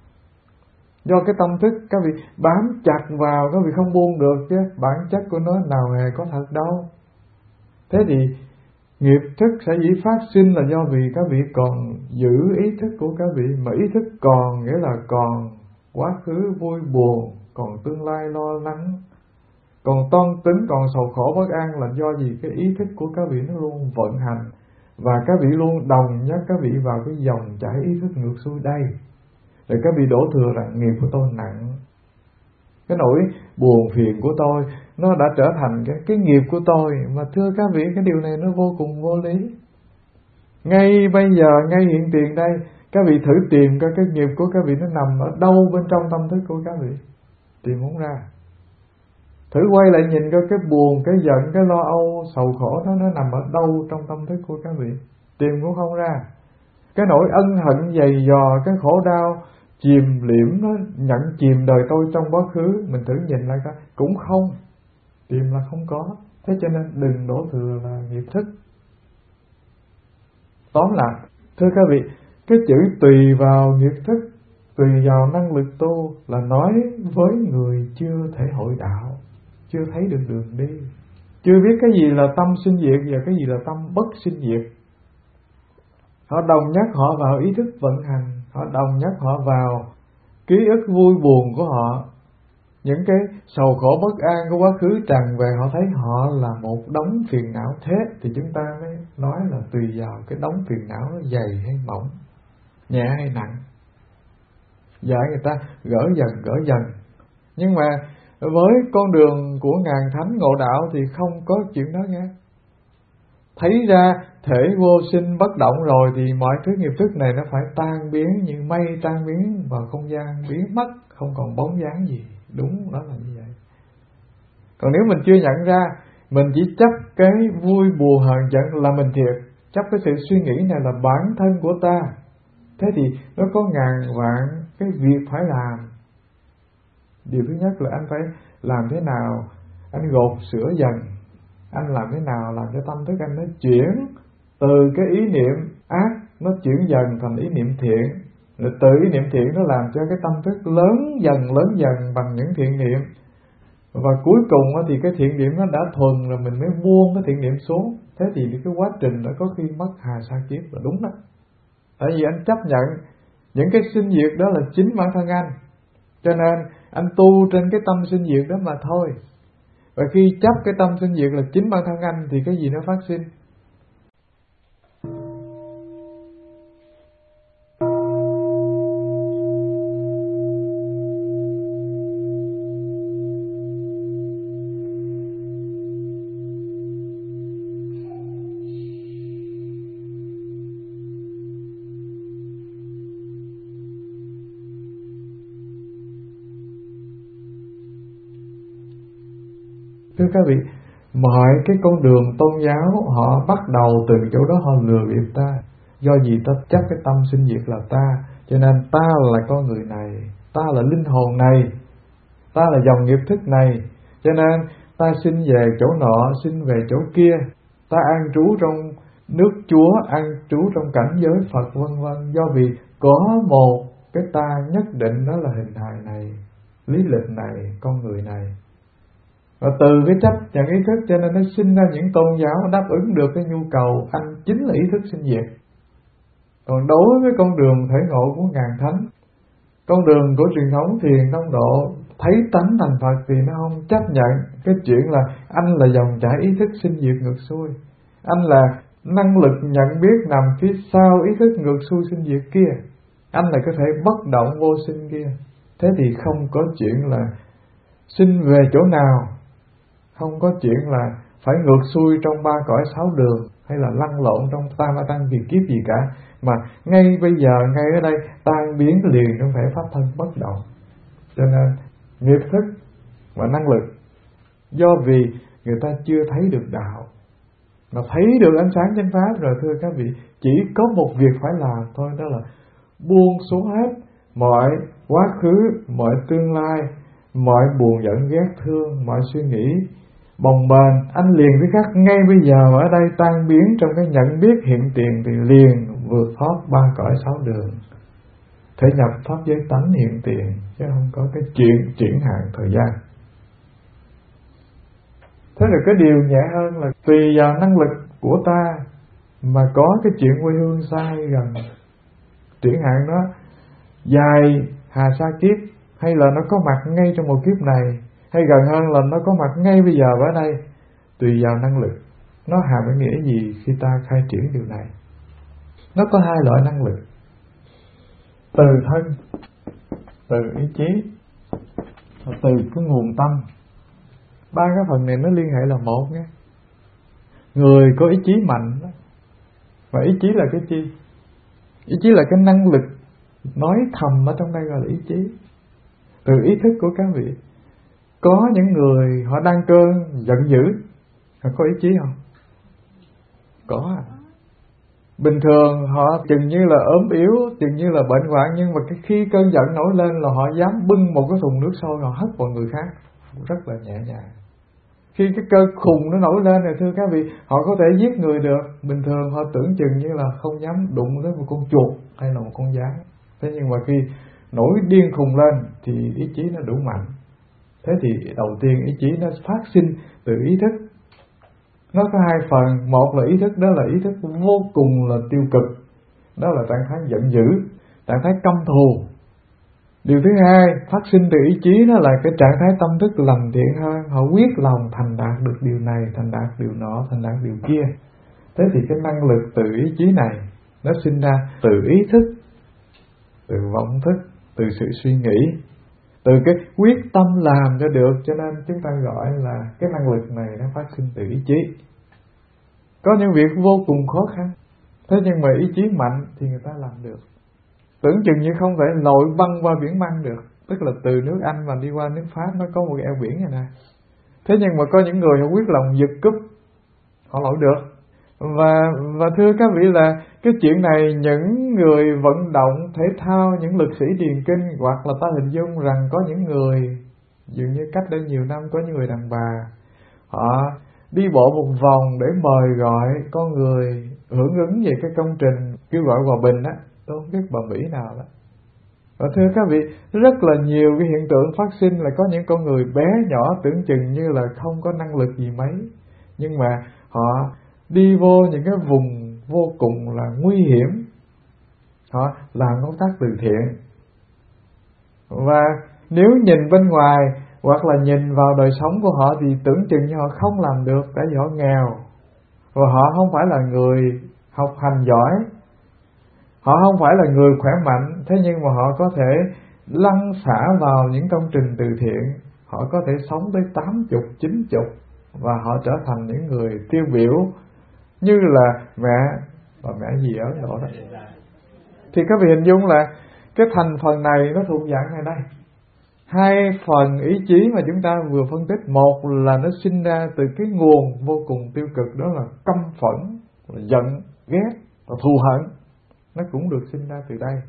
do cái tâm thức các vị bám chặt vào, các vị không buông được chứ. Bản chất của nó nào hề có thật đâu. Thế thì Nghiệp thức sở dĩ phát sinh là do vì các vị còn giữ ý thức của các vị, mà ý thức còn nghĩa là còn quá khứ vui buồn, còn tương lai lo lắng, còn toan tính, còn sầu khổ bất an là do gì? Cái ý thức của các vị nó luôn vận hành, và các vị luôn đồng nhất các vị vào cái dòng chảy ý thức ngược xuôi đây. Rồi các vị đổ thừa rằng nghiệp của tôi nặng, cái nỗi buồn phiền của tôi nó đã trở thành cái, cái nghiệp của tôi. Mà thưa các vị, cái điều này nó vô cùng vô lý. Ngay bây giờ, ngay hiện tiền đây, các vị thử tìm coi cái nghiệp của các vị nó nằm ở đâu bên trong tâm thức của các vị, tìm không ra. Thử quay lại nhìn coi cái buồn, cái giận, cái lo âu, sầu khổ đó nó nằm ở đâu trong tâm thức của các vị, tìm cũng không ra. Cái nỗi ân hận dày dò, cái khổ đau chìm liễm nó nhận chìm đời tôi trong quá khứ, mình thử nhìn lại coi cũng không, tìm là không có. Thế cho nên đừng đổ thừa là nghiệp thức. Tóm lại, thưa các vị, cái chữ tùy vào nghiệp thức, tùy vào năng lực tu là nói với người chưa thể hội đạo, chưa thấy được đường đi, chưa biết cái gì là tâm sinh diệt và cái gì là tâm bất sinh diệt. Họ đồng nhất họ vào ý thức vận hành, họ đồng nhất họ vào ký ức vui buồn của họ, những cái sầu khổ bất an của quá khứ tràn về, họ thấy họ là một đống phiền não. Thế thì chúng ta mới nói là tùy vào cái đống phiền não nó dày hay mỏng, nhẹ hay nặng, dạy người ta gỡ dần gỡ dần. Nhưng mà với con đường của ngàn thánh ngộ đạo thì không có chuyện đó nha. Thấy ra thể vô sinh bất động rồi thì mọi thứ nghiệp thức này nó phải tan biến như mây tan biến vào không gian, biến mất, không còn bóng dáng gì. Đúng, đó là như vậy. Còn nếu mình chưa nhận ra, mình chỉ chấp cái vui buồn hờn giận là mình thiệt, chấp cái sự suy nghĩ này là bản thân của ta. Thế thì nó có ngàn vạn cái việc phải làm. Điều thứ nhất là anh phải làm thế nào anh gột sửa dần, anh làm thế nào làm cho tâm thức anh nó chuyển từ cái ý niệm ác nó chuyển dần thành ý niệm thiện, rồi từ ý niệm thiện nó làm cho cái tâm thức lớn dần lớn dần bằng những thiện niệm, và cuối cùng thì cái thiện niệm nó đã thuần rồi mình mới buông cái thiện niệm xuống. Thế thì cái quá trình đó có khi mất hà sa kiếp là đúng đó. Tại vì anh chấp nhận những cái sinh diệt đó là chính bản thân anh, cho nên anh tu trên cái tâm sinh diệt đó mà thôi. Và khi chấp cái tâm sinh diệt là chính bản thân anh thì cái gì nó phát sinh? Thưa các vị, mọi cái con đường tôn giáo họ bắt đầu từ chỗ đó, họ lừa bịp ta. Do gì ta chấp cái tâm sinh diệt là ta, cho nên ta là con người này, ta là linh hồn này, ta là dòng nghiệp thức này, cho nên ta sinh về chỗ nọ, sinh về chỗ kia, ta an trú trong nước Chúa, an trú trong cảnh giới Phật vân vân. Do vì có một cái ta nhất định, đó là hình hài này, lý lịch này, con người này. Và từ cái chấp nhận ý thức cho nên nó sinh ra những tôn giáo đáp ứng được cái nhu cầu anh chính là ý thức sinh diệt. Còn đối với con đường thể ngộ của ngàn thánh, con đường của truyền thống thiền tông độ thấy tánh thành Phật, thì nó không chấp nhận cái chuyện là anh là dòng chảy ý thức sinh diệt ngược xuôi, anh là năng lực nhận biết nằm phía sau ý thức ngược xuôi sinh diệt kia, anh là cái thể bất động vô sinh kia. Thế thì không có chuyện là sinh về chỗ nào, không có chuyện là phải ngược xuôi trong ba cõi sáu đường, hay là lăn lộn trong tam ma tăng kỳ kiếp gì cả, mà ngay bây giờ, ngay ở đây tan biến liền trong thể pháp thân bất động. Cho nên nghiệp thức và năng lực, do vì người ta chưa thấy được đạo, mà thấy được ánh sáng chánh pháp rồi, thưa các vị, chỉ có một việc phải làm thôi, đó là buông xuống hết mọi quá khứ, mọi tương lai, mọi buồn giận ghét thương, mọi suy nghĩ bồng bềnh. Anh liền với khắc ngay bây giờ mà ở đây tan biến trong cái nhận biết hiện tiền, thì liền vượt thoát ba cõi sáu đường, thể nhập pháp giới tánh hiện tiền, chứ không có cái chuyện chuyển hạn thời gian. Thế là cái điều nhẹ hơn là tùy vào năng lực của ta mà có cái chuyện quê hương xa hay gần, chuyển hạn nó dài hà sa kiếp, hay là nó có mặt ngay trong một kiếp này, hay gần hơn là nó có mặt ngay bây giờ ở đây, tùy vào năng lực. Nó hàm ý nghĩa gì khi ta khai triển điều này? Nó có hai loại năng lực: từ thân, từ ý chí, và từ cái nguồn tâm. Ba cái phần này nó liên hệ là một nhé. Người có ý chí mạnh đó. Và ý chí là cái chi? Ý chí là cái năng lực nói thầm ở trong đây gọi là ý chí. Từ ý thức của các vị. Có những người họ đang cơn giận dữ, họ có ý chí không? Có à. Bình thường họ chừng như là ốm yếu, chừng như là bệnh hoạn, nhưng mà cái khi cơn giận nổi lên là họ dám bưng một cái thùng nước sôi họ hất vào người khác rất là nhẹ nhàng. Khi cái cơn khùng nó nổi lên này thưa các vị, họ có thể giết người được. Bình thường họ tưởng chừng như là không dám đụng đến một con chuột hay là một con gián. Thế nhưng mà khi nổi điên khùng lên thì ý chí nó đủ mạnh. Thế thì đầu tiên ý chí nó phát sinh từ ý thức. Nó có hai phần. Một là ý thức, đó là ý thức vô cùng là tiêu cực, đó là trạng thái giận dữ, trạng thái căm thù. Điều thứ hai phát sinh từ ý chí, đó là cái trạng thái tâm thức lành thiện hơn. Họ quyết lòng thành đạt được điều này, thành đạt điều nọ, thành đạt điều kia. Thế thì cái năng lực từ ý chí này nó sinh ra từ ý thức, từ vọng thức, từ sự suy nghĩ, từ cái quyết tâm làm cho được. Cho nên chúng ta gọi là cái năng lực này nó phát sinh từ ý chí. Có những việc vô cùng khó khăn, thế nhưng mà ý chí mạnh thì người ta làm được. Tưởng chừng như không thể lội băng qua biển Măng được. Tức là từ nước Anh mà đi qua nước Pháp nó có một cái eo biển này nè. Thế nhưng mà có những người họ quyết lòng giật cúp, họ lội được. Và và thưa các vị là cái chuyện này những người vận động thể thao, những lực sĩ điền kinh, hoặc là ta hình dung rằng có những người, dường như cách đây nhiều năm có những người đàn bà, họ đi bộ một vòng để mời gọi con người hưởng ứng về cái công trình kêu gọi hòa bình á. Tôi không biết bà Mỹ nào đó. Và thưa các vị, rất là nhiều cái hiện tượng phát sinh là có những con người bé nhỏ tưởng chừng như là không có năng lực gì mấy, nhưng mà họ đi vô những cái vùng vô cùng là nguy hiểm, họ làm công tác từ thiện. Và nếu nhìn bên ngoài hoặc là nhìn vào đời sống của họ thì tưởng chừng như họ không làm được, tại vì họ nghèo, và họ không phải là người học hành giỏi, họ không phải là người khỏe mạnh. Thế nhưng mà họ có thể lăn xả vào những công trình từ thiện, họ có thể sống tới tám chục, chín chục, và họ trở thành những người tiêu biểu như là mẹ và mẹ gì ở đó đó. Thì các vị hình dung là cái thành phần này nó thuộc dạng này đây. Hai phần ý chí mà chúng ta vừa phân tích, một là nó sinh ra từ cái nguồn vô cùng tiêu cực, đó là căm phẫn, là giận, ghét và thù hận. Nó cũng được sinh ra từ đây.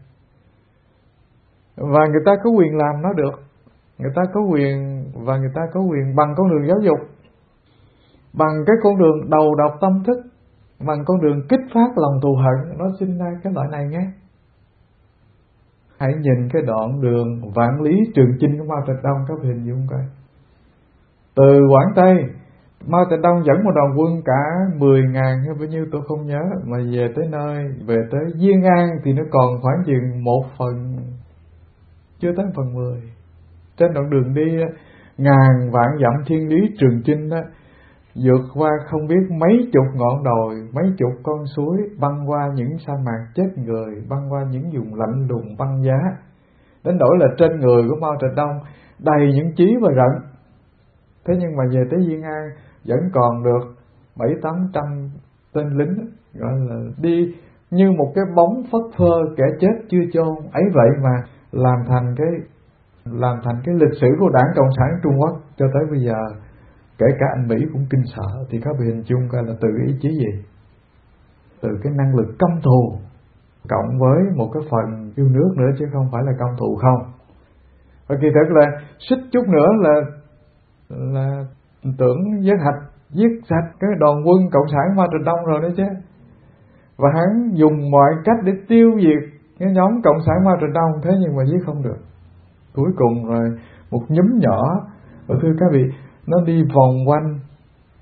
Và người ta có quyền làm nó được. Người ta có quyền, và người ta có quyền bằng con đường giáo dục, bằng cái con đường đầu độc tâm thức, bằng con đường kích phát lòng thù hận, nó sinh ra cái loại này nhé. Hãy nhìn cái đoạn đường Vạn Lý Trường Chinh của Mao Trạch Đông, các vị hình dung coi. Từ Quảng Tây, Mao Trạch Đông dẫn một đoàn quân cả mười ngàn hay bao nhiêu tôi không nhớ, mà về tới nơi, về tới Diên An thì nó còn khoảng chừng một phần, chưa tới phần mười. Trên đoạn đường đi ngàn vạn dặm thiên lý Trường Chinh đó, vượt qua không biết mấy chục ngọn đồi, mấy chục con suối, băng qua những sa mạc chết người, băng qua những vùng lạnh lùng băng giá, đến nỗi là trên người của Mao Trạch Đông đầy những chí và rận. Thế nhưng mà về tới Diên An vẫn còn được bảy tám trăm tên lính, gọi là đi như một cái bóng phất phơ, kẻ chết chưa chôn ấy vậy mà làm thành cái làm thành cái lịch sử của Đảng Cộng sản Trung Quốc cho tới bây giờ. Kể cả anh Mỹ cũng kinh sợ. Thì các vị hình chung coi là từ ý chí gì? Từ cái năng lực căm thù cộng với một cái phần yêu nước nữa, chứ không phải là căm thù không. Và kỳ thực là xích chút nữa là là tưởng giết hạch giết sạch cái đoàn quân Cộng sản Mao Trạch Đông rồi đó chứ. Và hắn dùng mọi cách để tiêu diệt cái nhóm Cộng sản Mao Trạch Đông, thế nhưng mà giết không được. Cuối cùng rồi một nhóm nhỏ, và thưa các vị, nó đi vòng quanh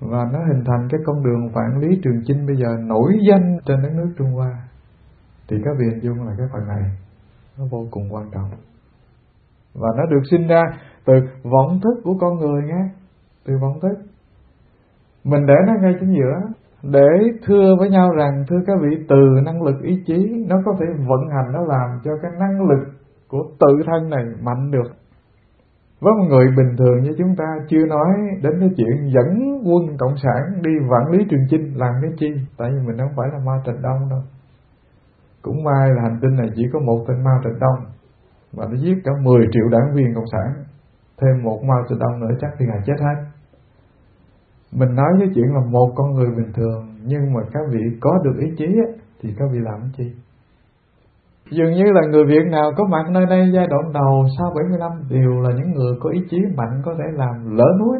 và nó hình thành cái con đường Vạn Lý Trường Chinh bây giờ nổi danh trên đất nước Trung Hoa. Thì các vị hình dung là cái phần này nó vô cùng quan trọng, và nó được sinh ra từ vọng thức của con người nghe, từ vọng thức. Mình để nó ngay chính giữa để thưa với nhau rằng, thưa các vị, từ năng lực ý chí nó có thể vận hành, nó làm cho cái năng lực của tự thân này mạnh được. Với một người bình thường như chúng ta, chưa nói đến cái chuyện dẫn quân cộng sản đi Vạn Lý Trường Chinh làm cái chi, tại vì mình không phải là Mao Trạch Đông đâu. Cũng may là hành tinh này chỉ có một tên Mao Trạch Đông, và nó giết cả mười triệu đảng viên cộng sản, thêm một Mao Trạch Đông nữa chắc thì ngài chết hết. Mình nói với chuyện là một con người bình thường, nhưng mà các vị có được ý chí á, thì các vị làm cái chi? Dường như là người Việt nào có mặt nơi đây giai đoạn đầu sau bảy mươi lăm đều là những người có ý chí mạnh, có thể làm lỡ núi.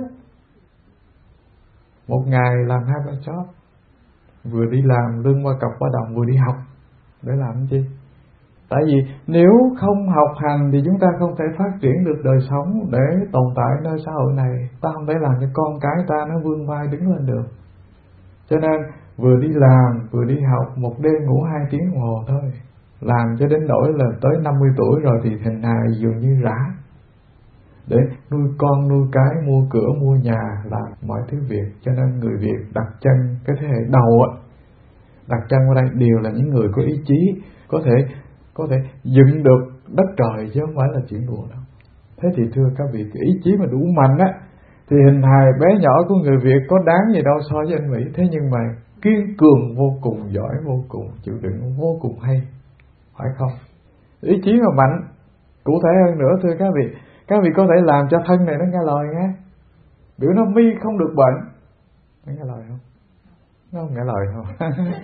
Một ngày làm hai ba job, vừa đi làm lương qua cọc qua đồng, vừa đi học để làm cái chi? Tại vì nếu không học hành thì chúng ta không thể phát triển được đời sống để tồn tại nơi xã hội này. Ta không thể làm cho con cái ta nó vươn vai đứng lên được. Cho nên vừa đi làm vừa đi học, một đêm ngủ hai tiếng đồng hồ thôi, làm cho đến nỗi là tới năm mươi tuổi rồi thì hình hài dường như rã, để nuôi con nuôi cái, mua cửa mua nhà, làm mọi thứ việc. Cho nên người Việt đặt chân cái thế hệ đầu á, đặt chân vào đây đều là những người có ý chí, có thể có thể dựng được đất trời, chứ không phải là chuyện đùa đâu. Thế thì thưa các vị, cái ý chí mà đủ mạnh á, thì hình hài bé nhỏ của người Việt có đáng gì đâu so với anh Mỹ. Thế nhưng mà kiên cường vô cùng, giỏi vô cùng, chịu đựng vô cùng hay, phải không? Ý chí mà mạnh. Cụ thể hơn nữa thưa các vị, các vị có thể làm cho thân này nó nghe lời nghe. Biểu nó mi không được bệnh, nó nghe lời không? Nó không nghe lời không?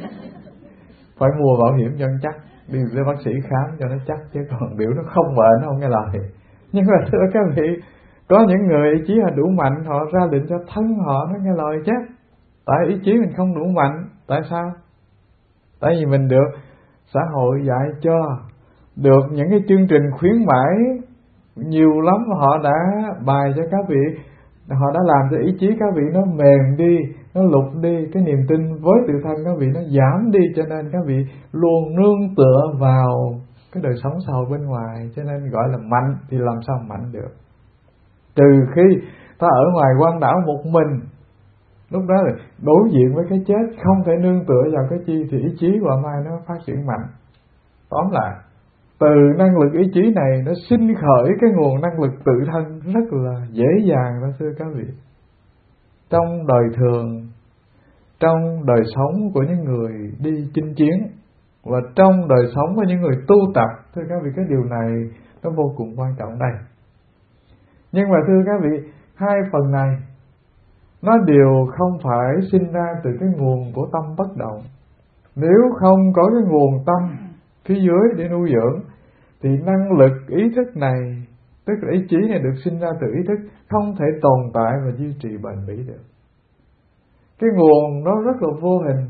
Phải mua bảo hiểm cho chắc, đi với bác sĩ khám cho nó chắc, chứ còn biểu nó không bệnh, nó không nghe lời. Nhưng mà thưa các vị, có những người ý chí là đủ mạnh, họ ra lệnh cho thân họ nó nghe lời chứ. Tại ý chí mình không đủ mạnh. Tại sao? Tại vì mình được xã hội dạy cho, được những cái chương trình khuyến mãi nhiều lắm, họ đã bài cho các vị, họ đã làm cho ý chí các vị nó mềm đi, nó lụt đi, cái niềm tin với tự thân các vị nó giảm đi, cho nên các vị luôn nương tựa vào cái đời sống xã hội bên ngoài. Cho nên gọi là mạnh thì làm sao mạnh được? Trừ khi ta ở ngoài quang đảo một mình, lúc đó là đối diện với cái chết, không thể nương tựa vào cái chi, thì ý chí của mai nó phát triển mạnh. Tóm lại, từ năng lực ý chí này nó sinh khởi cái nguồn năng lực tự thân rất là dễ dàng đó thưa các vị. Trong đời thường, trong đời sống của những người đi chinh chiến, và trong đời sống của những người tu tập, thưa các vị, cái điều này nó vô cùng quan trọng đây. Nhưng mà thưa các vị, hai phần này nó đều không phải sinh ra từ cái nguồn của tâm bất động. Nếu không có cái nguồn tâm phía dưới để nuôi dưỡng, thì năng lực ý thức này, tức là ý chí này được sinh ra từ ý thức, không thể tồn tại và duy trì bền bỉ được. Cái nguồn nó rất là vô hình,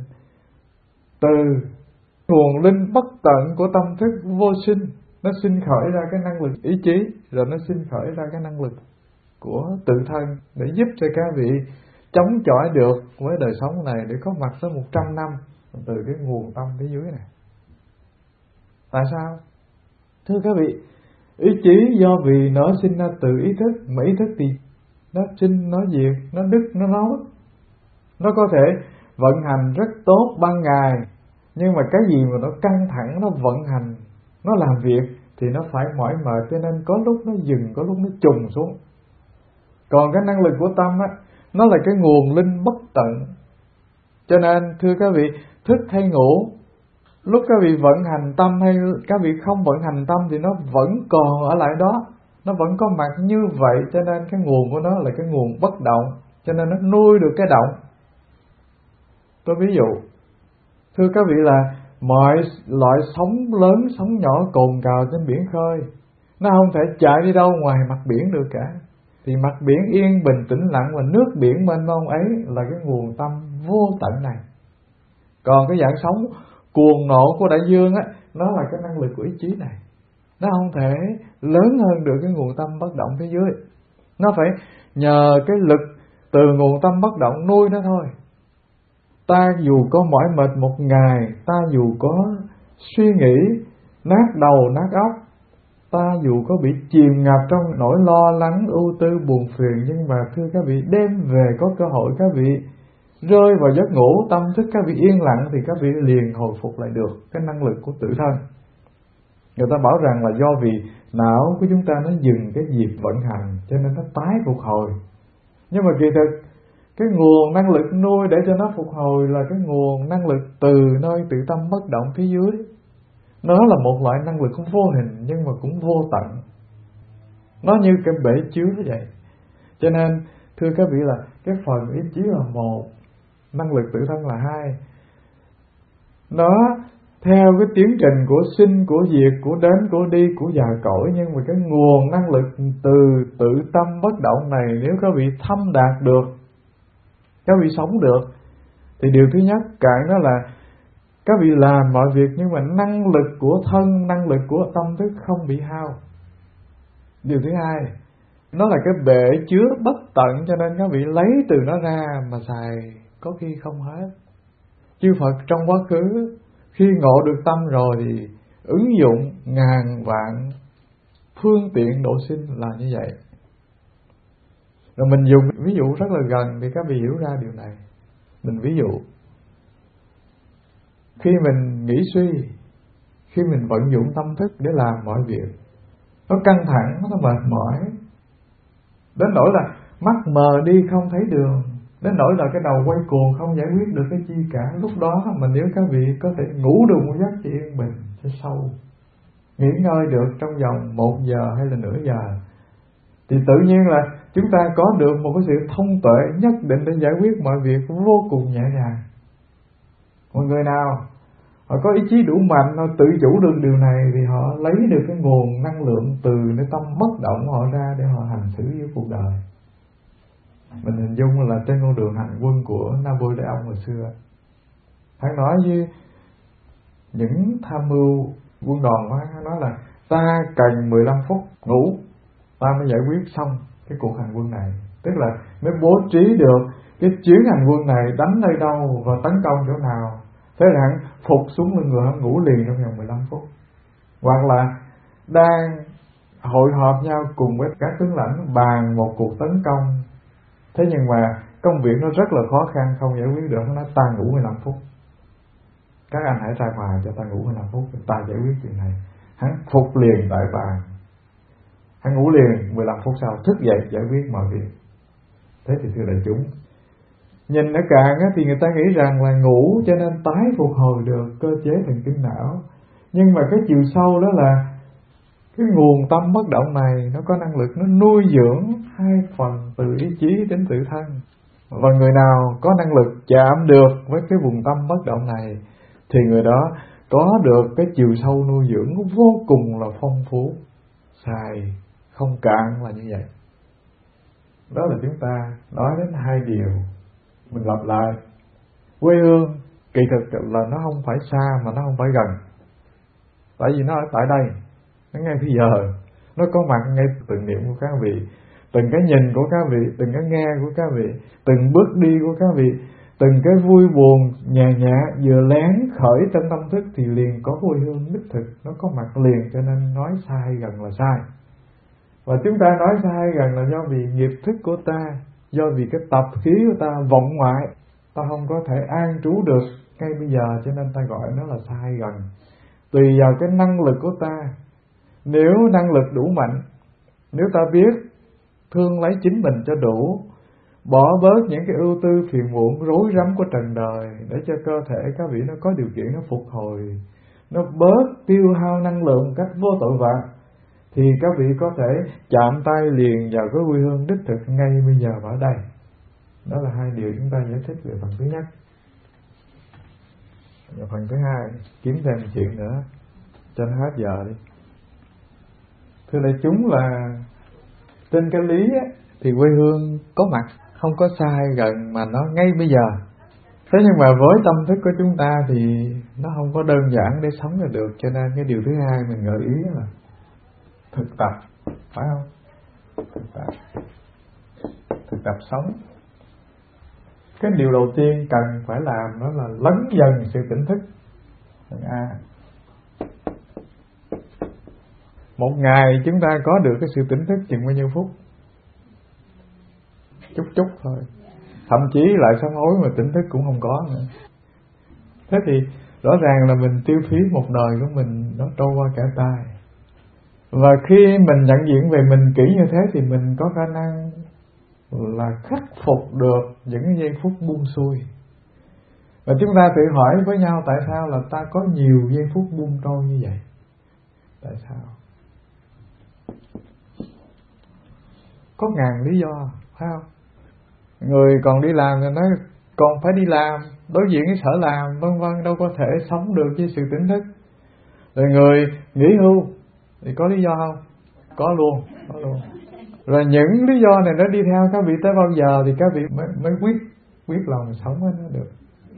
từ nguồn linh bất tận của tâm thức vô sinh, nó sinh khởi ra cái năng lực ý chí, rồi nó sinh khởi ra cái năng lực của tự thân để giúp cho các vị chống chọi được với đời sống này, để có mặt tới một trăm năm từ cái nguồn tâm phía dưới này. Tại sao? Thưa các vị, ý chí do vì nó sinh ra từ ý thức, mà ý thức thì nó sinh, nó diệt, nó đứt, nó nối. Nó có thể vận hành rất tốt ban ngày, nhưng mà cái gì mà nó căng thẳng, nó vận hành, nó làm việc thì nó phải mỏi mệt, cho nên có lúc nó dừng, có lúc nó trùng xuống. Còn cái năng lực của tâm á, nó là cái nguồn linh bất tận. Cho nên thưa các vị, thức hay ngủ, lúc các vị vận hành tâm hay các vị không vận hành tâm thì nó vẫn còn ở lại đó, nó vẫn có mặt như vậy. Cho nên cái nguồn của nó là cái nguồn bất động, cho nên nó nuôi được cái động. Tôi ví dụ, thưa các vị, là mọi loại sóng lớn, sóng nhỏ cồn cào trên biển khơi, nó không thể chạy đi đâu ngoài mặt biển được cả. Thì mặt biển yên bình tĩnh lặng và nước biển mênh mông ấy là cái nguồn tâm vô tận này. Còn cái dạng sóng cuồng nộ của đại dương á, nó là cái năng lực của ý chí này. Nó không thể lớn hơn được cái nguồn tâm bất động phía dưới. Nó phải nhờ cái lực từ nguồn tâm bất động nuôi nó thôi. Ta dù có mỏi mệt một ngày, ta dù có suy nghĩ nát đầu nát óc, ta dù có bị chìm ngập trong nỗi lo lắng ưu tư buồn phiền, nhưng mà thưa các vị, đêm về có cơ hội các vị rơi vào giấc ngủ, tâm thức các vị yên lặng thì các vị liền hồi phục lại được cái năng lực của tự thân. Người ta bảo rằng là do vì não của chúng ta nó dừng cái nhịp vận hành cho nên nó tái phục hồi. Nhưng mà kỳ thực cái nguồn năng lực nuôi để cho nó phục hồi là cái nguồn năng lực từ nơi tự tâm bất động phía dưới. Nó là một loại năng lực vô hình nhưng mà cũng vô tận. Nó như cái bể chứa vậy. Cho nên thưa các vị là cái phần ý chí là một, năng lực tự thân là hai. Nó theo cái tiến trình của sinh, của diệt, của đến, của đi, của già cõi. Nhưng mà cái nguồn năng lực từ tự tâm bất động này, nếu các vị thâm đạt được, các vị sống được, thì điều thứ nhất cạn đó là các vị làm mọi việc nhưng mà năng lực của thân, năng lực của tâm thức không bị hao. Điều thứ hai, nó là cái bể chứa bất tận, cho nên các vị lấy từ nó ra mà xài có khi không hết. Chư Phật trong quá khứ khi ngộ được tâm rồi thì ứng dụng ngàn vạn phương tiện độ sinh là như vậy. Rồi mình dùng ví dụ rất là gần để các vị hiểu ra điều này. Mình ví dụ, khi mình nghĩ suy, khi mình vận dụng tâm thức để làm mọi việc, nó căng thẳng, nó mệt mỏi, đến nỗi là mắt mờ đi không thấy đường, đến nỗi là cái đầu quay cuồng không giải quyết được cái chi cả. Lúc đó mà nếu các vị có thể ngủ được một giấc chỉ yên bình cho sâu, nghỉ ngơi được trong vòng một giờ hay là nửa giờ, thì tự nhiên là chúng ta có được một cái sự thông tuệ nhất định để giải quyết mọi việc vô cùng nhẹ nhàng. Mọi người nào họ có ý chí đủ mạnh, họ tự chủ được điều này thì họ lấy được cái nguồn năng lượng từ cái tâm bất động họ ra để họ hành xử với cuộc đời. Mình hình dung là trên con đường hành quân của Napoleon hồi xưa, hắn nói với những tham mưu quân đoàn của hắn, nói là ta cần mười lăm phút ngủ ta mới giải quyết xong cái cuộc hành quân này, tức là mới bố trí được cái chuyến hành quân này đánh nơi đâu và tấn công chỗ nào. Thế là hắn phục xuống lưng người, hắn ngủ liền trong vòng mười lăm phút. Hoặc là đang hội họp nhau cùng với các tướng lãnh bàn một cuộc tấn công, thế nhưng mà công việc nó rất là khó khăn, không giải quyết được, nó nói ta ngủ mười lăm phút, các anh hãy ra ngoài cho ta ngủ mười lăm phút, ta giải quyết chuyện này. Hắn phục liền tại bàn, hắn ngủ liền, mười lăm phút sau thức dậy giải quyết mọi việc. Thế thì thưa đại chúng, nhìn ở cạn thì người ta nghĩ rằng là ngủ cho nên tái phục hồi được cơ chế thần kinh não. Nhưng mà cái chiều sâu đó là cái nguồn tâm bất động này nó có năng lực, nó nuôi dưỡng hai phần từ ý chí đến tự thân. Và người nào có năng lực chạm được với cái vùng tâm bất động này thì người đó có được cái chiều sâu nuôi dưỡng vô cùng là phong phú, xài không cạn là như vậy. Đó là chúng ta nói đến hai điều. Mình lặp lại, quê hương kỳ thực là nó không phải xa mà nó không phải gần. Tại vì nó ở tại đây, nó ngay bây giờ, nó có mặt ngay từng niệm của các vị, từng cái nhìn của các vị, từng cái nghe của các vị, từng bước đi của các vị, từng cái vui buồn nhẹ nhẹ vừa lén khởi trong tâm thức thì liền có quê hương đích thực, nó có mặt liền. Cho nên nói xa hay gần là sai. Và chúng ta nói xa hay gần là do vì nghiệp thức của ta, do vì cái tập khí của ta vọng ngoại, ta không có thể an trú được ngay bây giờ, cho nên ta gọi nó là xa hay gần. Tùy vào cái năng lực của ta. Nếu năng lực đủ mạnh, nếu ta biết thương lấy chính mình cho đủ, bỏ bớt những cái ưu tư phiền muộn rối rắm của trần đời để cho cơ thể các vị nó có điều kiện nó phục hồi, nó bớt tiêu hao năng lượng một cách vô tội vạ, thì các vị có thể chạm tay liền vào cái quê hương đích thực ngay bây giờ ở đây. Đó là hai điều chúng ta giải thích về phần thứ nhất. Và phần thứ hai, kiếm thêm chuyện nữa cho nó hết giờ đi. Thưa đại chúng là trên cái lý á, thì quê hương có mặt, không có xa hay gần mà nó ngay bây giờ. Thế nhưng mà với tâm thức của chúng ta thì nó không có đơn giản để sống được, cho nên cái điều thứ hai mình gợi ý là thực tập, phải không? Thực tập, thực tập sống. Cái điều đầu tiên cần phải làm đó là lấn dần sự tỉnh thức. À, một ngày chúng ta có được cái sự tỉnh thức chừng bao nhiêu phút? Chút chút thôi. Thậm chí lại sám hối mà tỉnh thức cũng không có nữa. Thế thì rõ ràng là mình tiêu phí một đời của mình nó trôi qua cả tay. Và khi mình nhận diện về mình kỹ như thế thì mình có khả năng là khắc phục được những cái giây phút buông xuôi. Và chúng ta tự hỏi với nhau tại sao là ta có nhiều giây phút buông trôi như vậy? Tại sao? Có ngàn lý do, phải không? Người còn đi làm thì nói còn phải đi làm, đối diện với sở làm, vân vân, đâu có thể sống được với sự tỉnh thức. Rồi người nghỉ hưu thì có lý do không? Có luôn, có luôn. Rồi những lý do này nó đi theo các vị tới bao giờ thì các vị mới, mới quyết quyết lòng sống với nó được.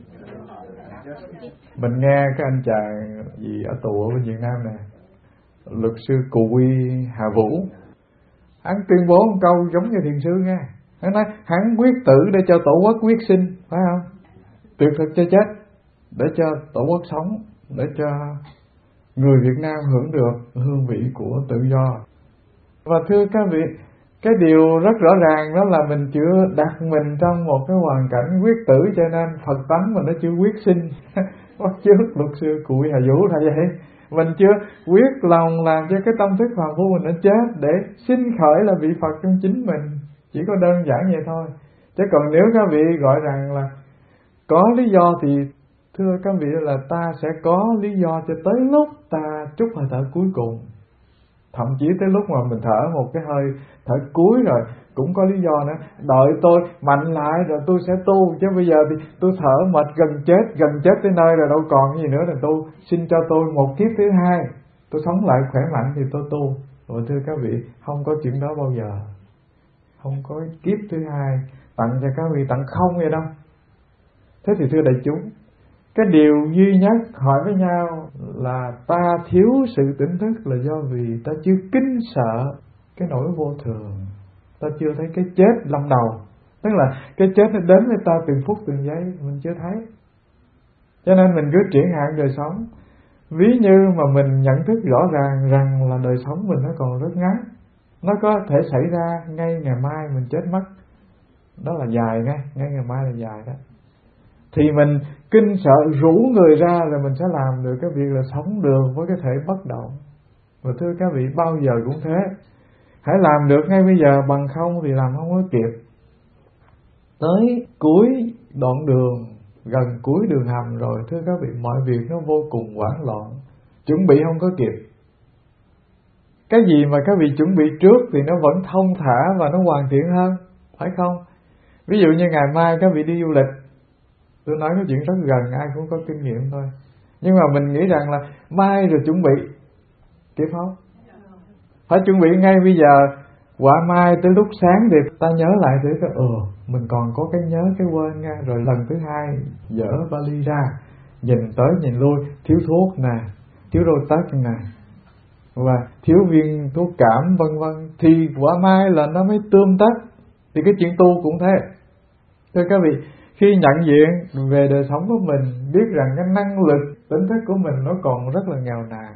Mình nghe cái anh chàng gì ở tù ở bên Việt Nam nè, luật sư Cù Quy Hà Vũ, hắn tuyên bố một câu giống như thiền sư nghe. Hắn nói hắn quyết tử để cho tổ quốc quyết sinh, phải không? Tuyệt thực cho chết để cho tổ quốc sống, để cho người Việt Nam hưởng được hương vị của tự do. Và thưa các vị, cái điều rất rõ ràng đó là mình chưa đặt mình trong một cái hoàn cảnh quyết tử, cho nên Phật tánh mình nó chưa quyết sinh. Bắt chước luật sư Cù Quy Hà Vũ là vậy. Mình chưa quyết lòng làm cho cái tâm thức phàm phu mình nó chết để sinh khởi là vị Phật trong chính mình. Chỉ có đơn giản vậy thôi. Chứ còn nếu các vị gọi rằng là có lý do thì thưa các vị là ta sẽ có lý do cho tới lúc ta trút hơi thở cuối cùng. Thậm chí tới lúc mà mình thở một cái hơi thở cuối rồi cũng có lý do nữa. Đợi tôi mạnh lại rồi tôi sẽ tu. Chứ bây giờ thì tôi thở mệt gần chết, gần chết tới nơi rồi đâu còn gì nữa là tu. Xin cho tôi một kiếp thứ hai, tôi sống lại khỏe mạnh thì tôi tu. Rồi thưa các vị, không có chuyện đó bao giờ. Không có kiếp thứ hai tặng cho các vị, tặng không vậy đâu. Thế thì thưa đại chúng, cái điều duy nhất hỏi với nhau là ta thiếu sự tỉnh thức là do vì ta chưa kính sợ cái nỗi vô thường. Ta chưa thấy cái chết lâm đầu. Tức là cái chết nó đến với ta từng phút từng giây, mình chưa thấy. Cho nên mình cứ triển hạn đời sống. Ví như mà mình nhận thức rõ ràng rằng là đời sống mình nó còn rất ngắn, nó có thể xảy ra ngay ngày mai mình chết mất. Đó là dài ngay, ngay ngày mai là dài đó. Thì mình kinh sợ rủ người ra là mình sẽ làm được cái việc là sống được với cái thể bất động. Và thưa các vị, bao giờ cũng thế. Hãy làm được ngay bây giờ, bằng không thì làm không có kịp. Tới cuối đoạn đường, gần cuối đường hầm rồi, thưa các vị, mọi việc nó vô cùng hoảng loạn, chuẩn bị không có kịp. Cái gì mà các vị chuẩn bị trước thì nó vẫn thông thả và nó hoàn thiện hơn, phải không? Ví dụ như ngày mai các vị đi du lịch, tôi nói cái chuyện rất gần, ai cũng có kinh nghiệm thôi. Nhưng mà mình nghĩ rằng là mai rồi chuẩn bị, kịp không? Phải chuẩn bị ngay bây giờ. Quả mai tới lúc sáng thì ta nhớ lại để cái ừ mình còn có cái nhớ cái quên nha. Rồi lần thứ hai dỡ vali ra, nhìn tới nhìn lui, thiếu thuốc nè, thiếu đôi tất nè, và thiếu viên thuốc cảm vân vân, thì quả mai là nó mới tươm tất. Thì cái chuyện tu cũng thế. Thưa các vị, khi nhận diện về đời sống của mình, biết rằng cái năng lực tỉnh thức của mình nó còn rất là nghèo nàn.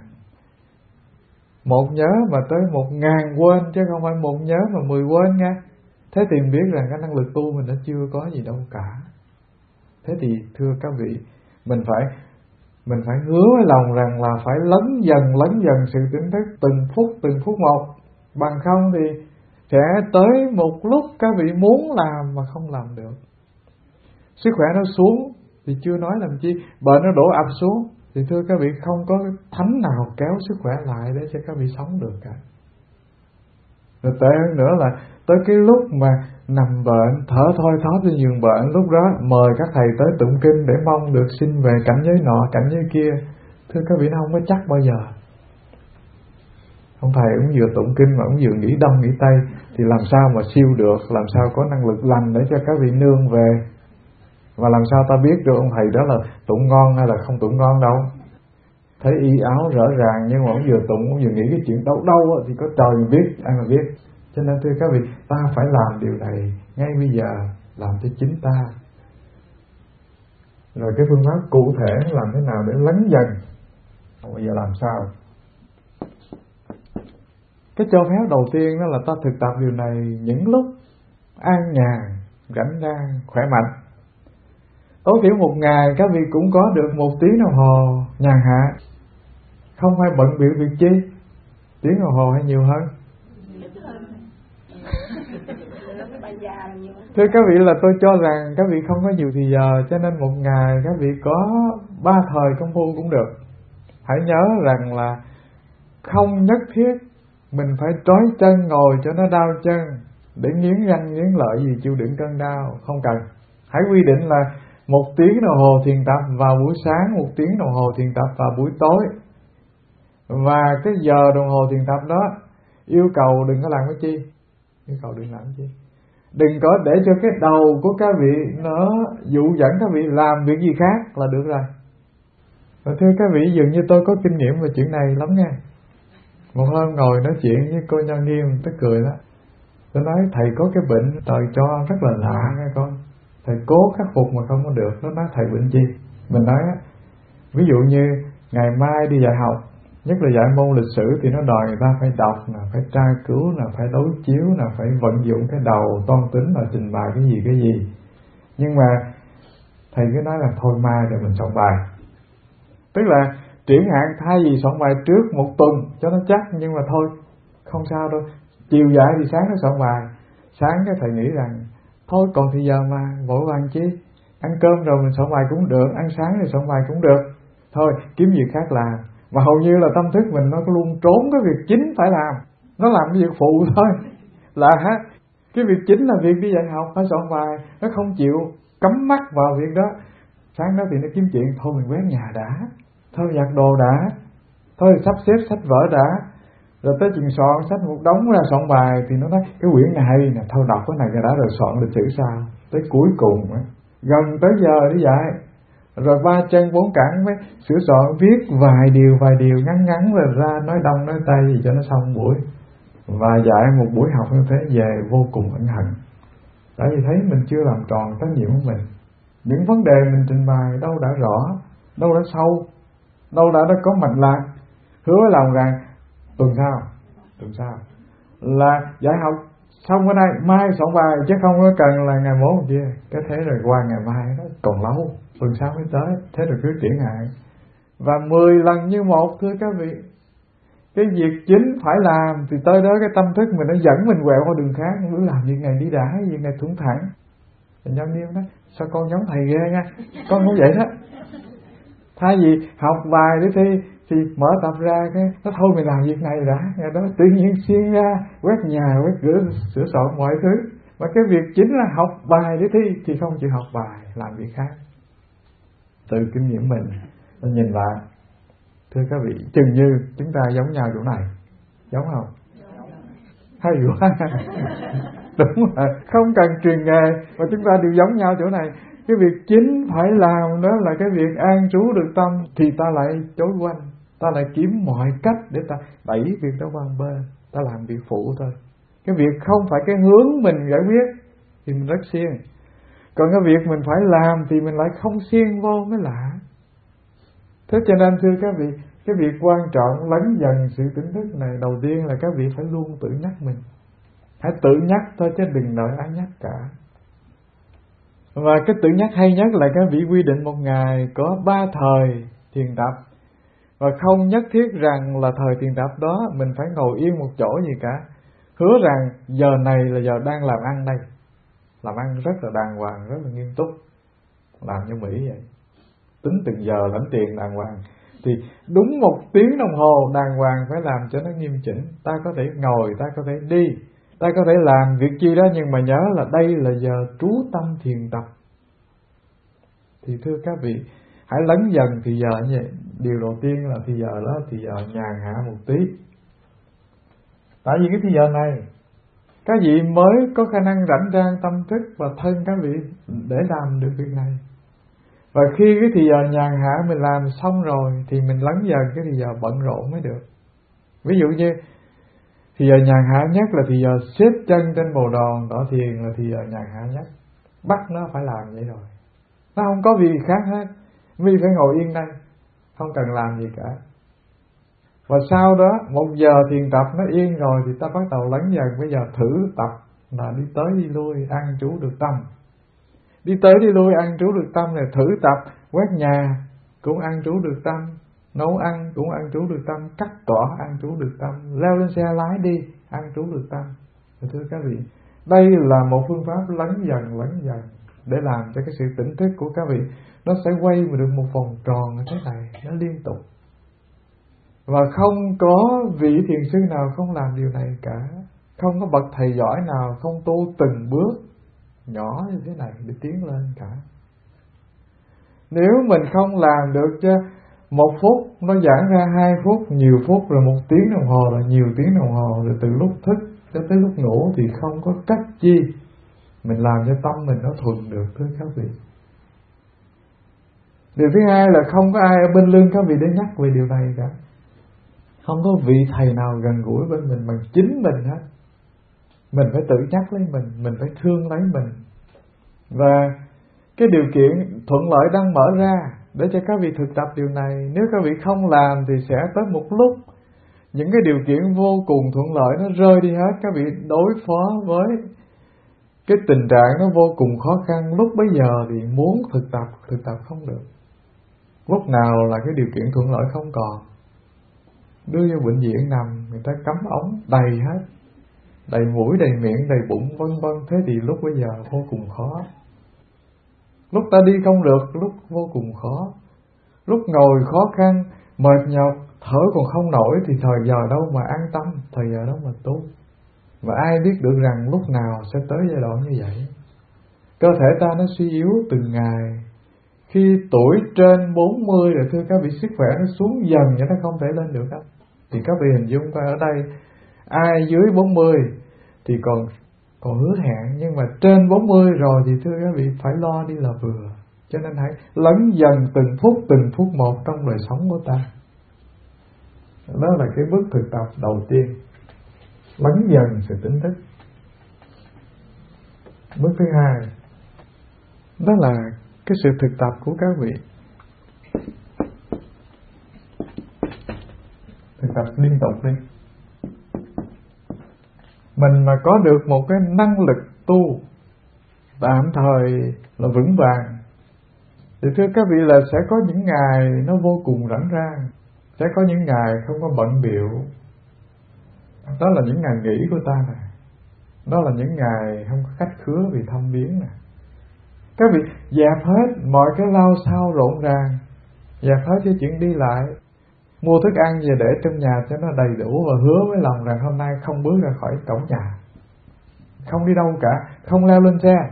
Một nhớ mà tới một ngàn quên, chứ không phải một nhớ mà mười quên nha. Thế thì mình biết rằng cái năng lực tu mình nó chưa có gì đâu cả. Thế thì thưa các vị, mình phải mình phải hứa với lòng rằng là phải lấn dần lấn dần sự tỉnh thức từng phút từng phút một. Bằng không thì sẽ tới một lúc các vị muốn làm mà không làm được. Sức khỏe nó xuống thì chưa nói làm chi, bệnh nó đổ ập xuống thì thưa các vị, không có thánh nào kéo sức khỏe lại để cho các vị sống được cả. Rồi tệ hơn nữa là tới cái lúc mà nằm bệnh, thở thoi thóp trên giường bệnh, lúc đó mời các thầy tới tụng kinh để mong được sinh về cảnh giới nọ, cảnh giới kia. Thưa các vị, nó không có chắc bao giờ. Ông thầy cũng vừa tụng kinh mà cũng vừa nghĩ đông nghĩ tây, thì làm sao mà siêu được, làm sao có năng lực lành để cho các vị nương về. Và làm sao ta biết được ông thầy đó là tụng ngon hay là không tụng ngon đâu. Thấy y áo rõ ràng nhưng mà ông vừa tụng, ông vừa nghĩ cái chuyện đâu đâu thì có trời mà biết, ai mà biết. Cho nên thưa các vị, ta phải làm điều này ngay bây giờ, làm cho chính ta. Rồi cái phương pháp cụ thể làm thế nào để lắng dần. Bây giờ làm sao? Cái cho phép đầu tiên đó là ta thực tập điều này những lúc an nhàn, rảnh rang, khỏe mạnh. Tối thiểu một ngày các vị cũng có được một tiếng đồng hồ nhàn hạ, không phải bận biểu việc chi. Tiếng đồng hồ hay nhiều hơn? Thưa các vị, là tôi cho rằng các vị không có nhiều thì giờ, cho nên một ngày các vị có ba thời công phu cũng được. Hãy nhớ rằng là không nhất thiết mình phải trói chân ngồi cho nó đau chân để nghiến răng nghiến lợi gì chịu đựng cơn đau, không cần. Hãy quy định là một tiếng đồng hồ thiền tập vào buổi sáng, một tiếng đồng hồ thiền tập vào buổi tối. Và cái giờ đồng hồ thiền tập đó yêu cầu đừng có làm cái chi, yêu cầu đừng làm cái chi, đừng có để cho cái đầu của các vị nó dụ dẫn các vị làm việc gì khác là được rồi. Và thưa các vị, dường như tôi có kinh nghiệm về chuyện này lắm nha. Một hôm ngồi nói chuyện với cô Nho Nghiêm, tức cười đó. Tôi nói thầy có cái bệnh trời cho rất là lạ nghe con. Thầy cố khắc phục mà không có được. Nó nói thầy bệnh chi? Mình nói ví dụ như ngày mai đi dạy học, nhất là dạy môn lịch sử thì nó đòi người ta phải đọc nè, phải tra cứu nè, phải đối chiếu nè, phải vận dụng cái đầu toan tính là trình bày cái gì cái gì. Nhưng mà thầy cứ nói là thôi mai rồi mình soạn bài. Tức là triển hạn thay vì soạn bài trước một tuần cho nó chắc, nhưng mà thôi không sao đâu, chiều dạy thì sáng nó soạn bài. Sáng cái thầy nghĩ rằng thôi còn thì giờ mà vội vàng chi, ăn cơm rồi mình soạn bài cũng được, ăn sáng thì soạn bài cũng được, thôi kiếm việc khác làm. Mà hầu như là tâm thức mình nó luôn trốn cái việc chính phải làm, nó làm cái việc phụ thôi. Là ha, cái việc chính là việc đi dạy học phải soạn bài, nó không chịu cắm mắt vào việc đó. Sáng đó thì nó kiếm chuyện, thôi mình quét nhà đã, thôi giặt đồ đã, thôi sắp xếp sách vở đã, rồi tới chừng soạn sách một đống ra soạn bài thì nó nói cái quyển này hay nè, thôi đọc cái này đã rồi soạn lịch sử sao. Tới cuối cùng gần tới giờ đi dạy, rồi ba chân bốn cẳng mới sửa soạn viết vài điều vài điều ngắn ngắn rồi ra nói đông nói tây gì cho nó xong buổi. Và dạy một buổi học như thế về vô cùng ân hận, tại vì thấy mình chưa làm tròn trách nhiệm của mình. Những vấn đề mình trình bày đâu đã rõ, đâu đã sâu, đâu đã, đã có mạch lạc. Hứa lòng rằng tuần sau, tuần sau là dạy học xong cái này, mai soạn bài, chứ không có cần là ngày mốt kia. Cái thế rồi qua ngày mai nó còn lâu, tuần sau mới tới, thế rồi cứ triển hạn. Và mười lần như một, thưa các vị, cái việc chính phải làm thì tới đó cái tâm thức mình nó dẫn mình quẹo qua đường khác. Cứ làm việc này đi đã, việc này thủng thẳng. Nhân Nghiêm nói sao con giống thầy ghê nha, con cũng vậy đó. Thay vì học bài để thi thì mở tập ra cái nó thôi mình làm việc này đã, ngày đó tự nhiên xuyên ra quét nhà quét cửa sửa soạn mọi thứ. Mà cái việc chính là học bài để thi thì không chịu học bài, làm việc khác. Từ kinh nghiệm mình mình nhìn lại, thưa các vị, chừng như chúng ta giống nhau chỗ này, giống không? Hay quá. Đúng rồi, không cần truyền nghề mà chúng ta đều giống nhau chỗ này. Cái việc chính phải làm đó là cái việc an trú được tâm, thì ta lại chối quanh, ta lại kiếm mọi cách để ta đẩy việc đó qua một bên, ta làm việc phụ thôi. Cái việc không phải cái hướng mình giải quyết thì mình rất siêng, còn cái việc mình phải làm thì mình lại không siêng vô mới lạ. Thế cho nên thưa các vị, cái việc quan trọng lắng dần sự tỉnh thức này, đầu tiên là các vị phải luôn tự nhắc mình. Hãy tự nhắc thôi chứ đừng đợi ai nhắc cả. Và cái tự nhắc hay nhất là các vị quy định một ngày có ba thời thiền tập. Và không nhất thiết rằng là thời thiền tập đó mình phải ngồi yên một chỗ gì cả. Hứa rằng giờ này là giờ đang làm ăn đây, làm ăn rất là đàng hoàng, rất là nghiêm túc, làm như Mỹ vậy, tính từng giờ lãnh tiền đàng hoàng. Thì đúng một tiếng đồng hồ đàng hoàng phải làm cho nó nghiêm chỉnh. Ta có thể ngồi, ta có thể đi, ta có thể làm việc chi đó, nhưng mà nhớ là đây là giờ trú tâm thiền tập. Thì thưa các vị, hãy lấn dần thì giờ như vậy. Điều đầu tiên là thì giờ đó, thì giờ nhàn hạ một tí. Tại vì cái thì giờ này các vị mới có khả năng rảnh rang tâm thức và thân các vị để làm được việc này. Và khi cái thì giờ nhàn hạ mình làm xong rồi thì mình lấn dần cái thì giờ bận rộn mới được. Ví dụ như thì giờ nhàn hạ nhất là thì giờ xếp chân trên bồ đòn, đó thiền là thì giờ nhàn hạ nhất. Bắt nó phải làm vậy rồi. Nó không có việc khác hết. Mi phải ngồi yên đây, không cần làm gì cả. Và sau đó một giờ thiền tập nó yên rồi thì ta bắt đầu lắng dần. Bây giờ thử tập là đi tới đi lui an trú được tâm. Đi tới đi lui an trú được tâm này, thử tập quét nhà cũng an trú được tâm, nấu ăn cũng an trú được tâm, cắt cỏ an trú được tâm, leo lên xe lái đi an trú được tâm. Thưa các vị, đây là một phương pháp lắng dần lắng dần để làm cho cái sự tỉnh thức của các vị nó sẽ quay mà được một vòng tròn như thế này, nó liên tục. Và không có vị thiền sư nào không làm điều này cả. Không có bậc thầy giỏi nào không tu từng bước nhỏ như thế này để tiến lên cả. Nếu mình không làm được cho một phút nó giãn ra hai phút, nhiều phút, rồi một tiếng đồng hồ, rồi nhiều tiếng đồng hồ, rồi từ lúc thức cho tới lúc ngủ, thì không có cách chi mình làm cho tâm mình nó thuần được, thưa các vị. Điều thứ hai là không có ai ở bên lưng các vị để nhắc về điều này cả. Không có vị thầy nào gần gũi bên mình bằng chính mình hết. Mình phải tự nhắc lấy mình, mình phải thương lấy mình. Và cái điều kiện thuận lợi đang mở ra để cho các vị thực tập điều này. Nếu các vị không làm thì sẽ tới một lúc những cái điều kiện vô cùng thuận lợi nó rơi đi hết. Các vị đối phó với cái tình trạng nó vô cùng khó khăn. Lúc bấy giờ thì muốn thực tập, thực tập không được. Lúc nào là cái điều kiện thuận lợi không còn, đưa vô bệnh viện nằm, người ta cắm ống đầy hết, đầy mũi, đầy miệng, đầy bụng, vân vân. Thế thì lúc bây giờ vô cùng khó. Lúc ta đi không được, lúc vô cùng khó. Lúc ngồi khó khăn, mệt nhọc, thở còn không nổi thì thời giờ đâu mà an tâm, thời giờ đâu mà tu. Và ai biết được rằng lúc nào sẽ tới giai đoạn như vậy. Cơ thể ta nó suy yếu từng ngày. Khi tuổi trên bốn mươi rồi thưa các vị, sức khỏe nó xuống dần vậy, nó không thể lên được đâu. Thì các vị hình dung coi ở đây, ai dưới bốn mươi thì còn còn hứa hẹn, nhưng mà trên bốn mươi rồi thì thưa các vị phải lo đi là vừa. Cho nên hãy lắng dần từng phút từng phút một trong đời sống của ta. Đó là cái bước thực tập đầu tiên, lắng dần sự tỉnh thức. Bước thứ hai, đó là cái sự thực tập của các vị, thực tập liên tục đi. Mình mà có được một cái năng lực tu tạm thời là vững vàng, thì thưa các vị là sẽ có những ngày nó vô cùng rảnh rang, sẽ có những ngày không có bận bịu. Đó là những ngày nghỉ của ta nè, đó là những ngày không có khách khứa vì thăm viếng nè. Các vị dẹp hết mọi cái lao xao rộn ràng, dẹp hết cái chuyện đi lại, mua thức ăn về để trong nhà cho nó đầy đủ, và hứa với lòng rằng hôm nay không bước ra khỏi cổng nhà, không đi đâu cả, không leo lên xe,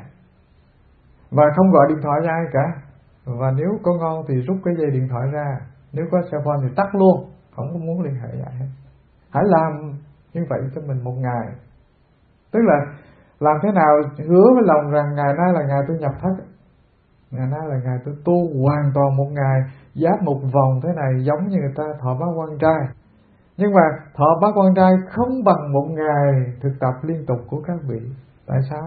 và không gọi điện thoại cho ai cả. Và nếu có ngon thì rút cái dây điện thoại ra, nếu có cell phone thì tắt luôn, không có muốn liên hệ với ai hết. Hãy làm như vậy cho mình một ngày. Tức là làm thế nào hứa với lòng rằng ngày nay là ngày tôi nhập thất, ngày nay là ngày tôi tu hoàn toàn một ngày, giáp một vòng thế này, giống như người ta thọ bát quan trai. Nhưng mà thọ bát quan trai không bằng một ngày thực tập liên tục của các vị. Tại sao?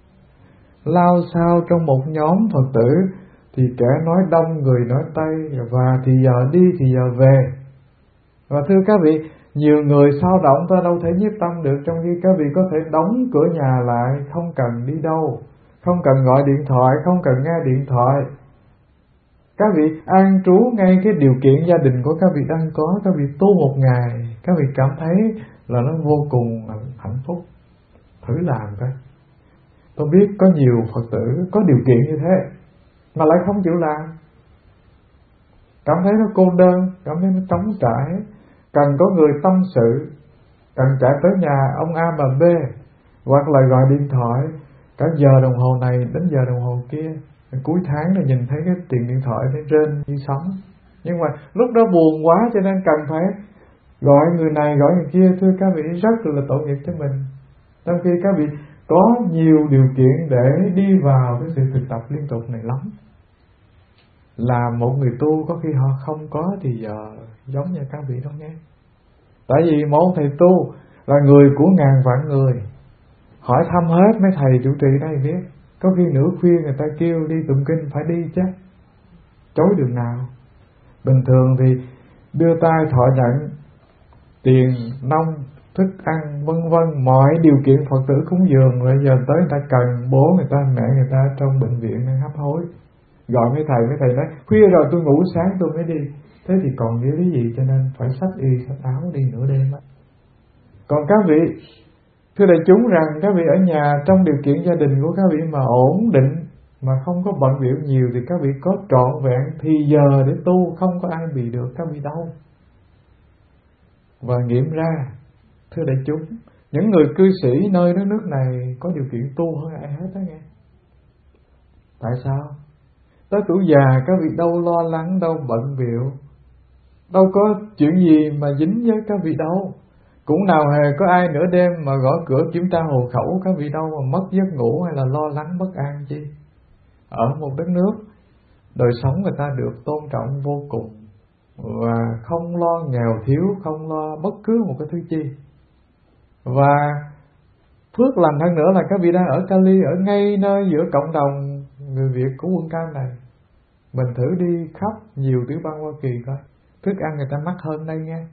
Lao sao trong một nhóm Phật tử thì kẻ nói đông người nói tây, và thì giờ đi thì giờ về. Và thưa các vị, nhiều người sao động ta đâu thể nhiếp tâm được, trong khi các vị có thể đóng cửa nhà lại, không cần đi đâu, không cần gọi điện thoại, không cần nghe điện thoại. Các vị an trú ngay cái điều kiện gia đình của các vị đang có, các vị tu một ngày, các vị cảm thấy là nó vô cùng hạnh phúc. Thử làm coi. Tôi biết có nhiều Phật tử có điều kiện như thế mà lại không chịu làm, cảm thấy nó cô đơn, cảm thấy nó trống trải, cần có người tâm sự, cần chạy tới nhà ông A bà B, hoặc là gọi điện thoại cả giờ đồng hồ này đến giờ đồng hồ kia. Cuối tháng là nhìn thấy cái tiền điện thoại nó rên như sóng, nhưng mà lúc đó buồn quá cho nên cần phải gọi người này gọi người kia. Thưa các vị, rất là tội nghiệp cho mình, trong khi các vị có nhiều điều kiện để đi vào cái sự thực tập liên tục này lắm. Làm một người tu có khi họ không có thì giờ giống như các vị đâu nghe. Tại vì một thầy tu là người của ngàn vạn người, hỏi thăm hết mấy thầy chủ trì đây biết, Có khi nửa khuya người ta kêu đi tụng kinh phải đi chứ, chối đường nào. Bình thường thì đưa tay thọ nhận tiền nông thức ăn vân vân, mọi điều kiện Phật tử cúng dường. Bây giờ tới người ta cần, bố người ta mẹ người ta trong bệnh viện đang hấp hối, gọi mấy thầy, mấy thầy nói khuya rồi tôi ngủ, sáng tôi mới đi. Thế thì còn giữ lý gì, cho nên phải xách y xách áo đi nửa đêm á. Còn các vị, thưa đại chúng, rằng các vị ở nhà trong điều kiện gia đình của các vị mà ổn định, mà không có bận biểu nhiều, thì các vị có trọn vẹn thì giờ để tu, không có ai bị được các vị đâu. Và nghiệm ra, thưa đại chúng, những người cư sĩ nơi đất nước này có điều kiện tu hơn ai hết đó nghe. Tại sao? Tới tuổi già các vị đâu lo lắng, đâu bận biểu, đâu có chuyện gì mà dính với các vị đâu. Cũng nào hề có ai nửa đêm mà gõ cửa kiểm tra hộ khẩu các vị đâu mà mất giấc ngủ hay là lo lắng bất an chi. Ở một đất nước đời sống người ta được tôn trọng vô cùng, và không lo nghèo thiếu, không lo bất cứ một cái thứ chi. Và phước lành hơn nữa là các vị đang ở Cali, ở ngay nơi giữa cộng đồng người Việt của Quân Cam này. Mình thử đi khắp nhiều tiểu bang Hoa Kỳ coi, thức ăn người ta mắc hơn đây nghe.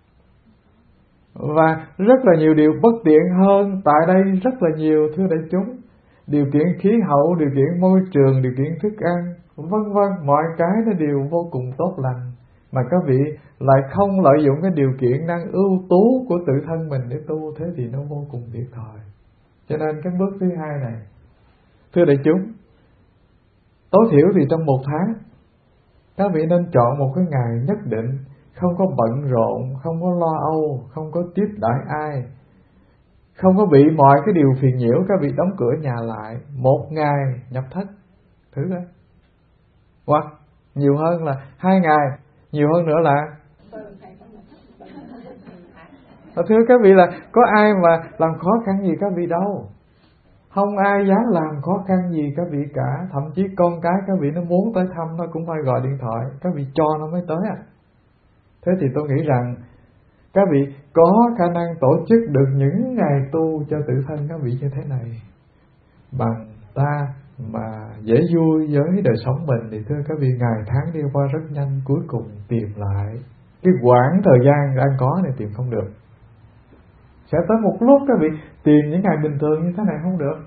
Và rất là nhiều điều bất tiện hơn tại đây rất là nhiều, thưa đại chúng. Điều kiện khí hậu, điều kiện môi trường, điều kiện thức ăn, vân vân, mọi cái nó đều vô cùng tốt lành. Mà các vị lại không lợi dụng cái điều kiện năng ưu tú của tự thân mình để tu, thế thì nó vô cùng thiệt thòi. Cho nên cái bước thứ hai này, thưa đại chúng, tối thiểu thì trong một tháng các vị nên chọn một cái ngày nhất định, không có bận rộn, không có lo âu, không có tiếp đãi ai, không có bị mọi cái điều phiền nhiễu, các vị đóng cửa nhà lại, một ngày nhập thất, thử coi. Hoặc nhiều hơn là hai ngày, nhiều hơn nữa là thưa các vị là có ai mà làm khó khăn gì các vị đâu. Không ai dám làm khó khăn gì các vị cả. Thậm chí con cái các vị nó muốn tới thăm, nó cũng phải gọi điện thoại, các vị cho nó mới tới à. Thế thì tôi nghĩ rằng các vị có khả năng tổ chức được những ngày tu cho tự thân các vị như thế này, bằng ta mà dễ vui với đời sống mình, thì thưa các vị, ngày tháng đi qua rất nhanh, cuối cùng tìm lại cái quãng thời gian đang có này tìm không được. Sẽ tới một lúc các vị tìm những ngày bình thường như thế này không được.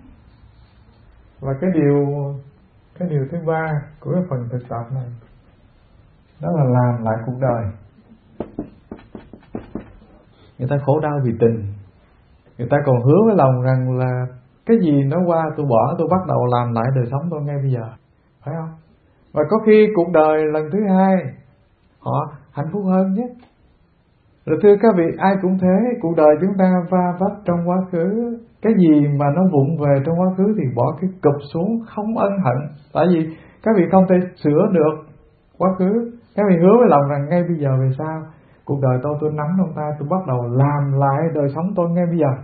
Và cái điều cái điều thứ ba của cái phần thực tập này, đó là làm lại cuộc đời. Người ta khổ đau vì tình, người ta còn hứa với lòng rằng là cái gì nó qua tôi bỏ, tôi bắt đầu làm lại đời sống tôi ngay bây giờ, phải không? Và có khi cuộc đời lần thứ hai họ hạnh phúc hơn nhé. Rồi thưa các vị, ai cũng thế, cuộc đời chúng ta va vấp trong quá khứ, cái gì mà nó vụng về trong quá khứ thì bỏ cái cụp xuống, không ân hận. Tại vì các vị không thể sửa được quá khứ. Các vị hứa với lòng rằng ngay bây giờ về sau, cuộc đời tôi tôi nắm trong tay, tôi bắt đầu làm lại đời sống tôi ngay bây giờ.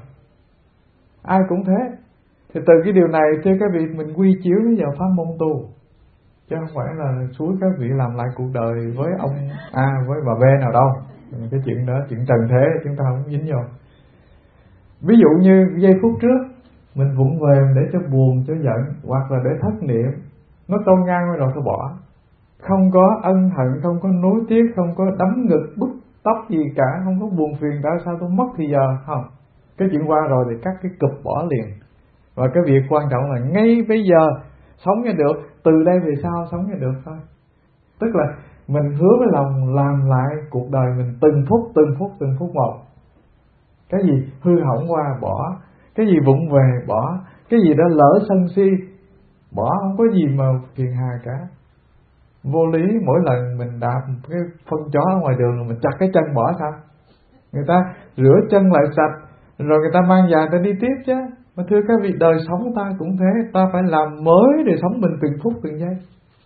Ai cũng thế. Thì từ cái điều này thưa các vị, mình quy chiếu vào pháp môn tu, chứ không phải là suối các vị làm lại cuộc đời với ông A với bà B nào đâu. Cái chuyện đó, chuyện trần thế chúng ta không dính vô. Ví dụ như giây phút trước mình vụng về để cho buồn, cho giận, hoặc là để thất niệm, nó tôn ngang rồi thôi bỏ, không có ân hận, không có nối tiếc, không có đấm ngực bứt tóc gì cả, không có buồn phiền tại sao tôi mất thì giờ, không. Cái chuyện qua rồi thì cắt cái cụp bỏ liền. Và cái việc quan trọng là ngay bây giờ sống cho được, từ đây về sau sống cho được thôi. Tức là mình hứa với lòng làm lại cuộc đời mình từng phút, từng phút, từng phút một. Cái gì hư hỏng qua bỏ, cái gì vụng về bỏ, cái gì đã lỡ sân si bỏ, không có gì mà phiền hà cả. Vô lý mỗi lần mình đạp cái phân chó ở ngoài đường mình chặt cái chân bỏ sao? Người ta rửa chân lại sạch rồi người ta mang giày ta đi tiếp chứ. Mà thưa các vị, đời sống ta cũng thế, ta phải làm mới đời sống mình từng phút từng giây.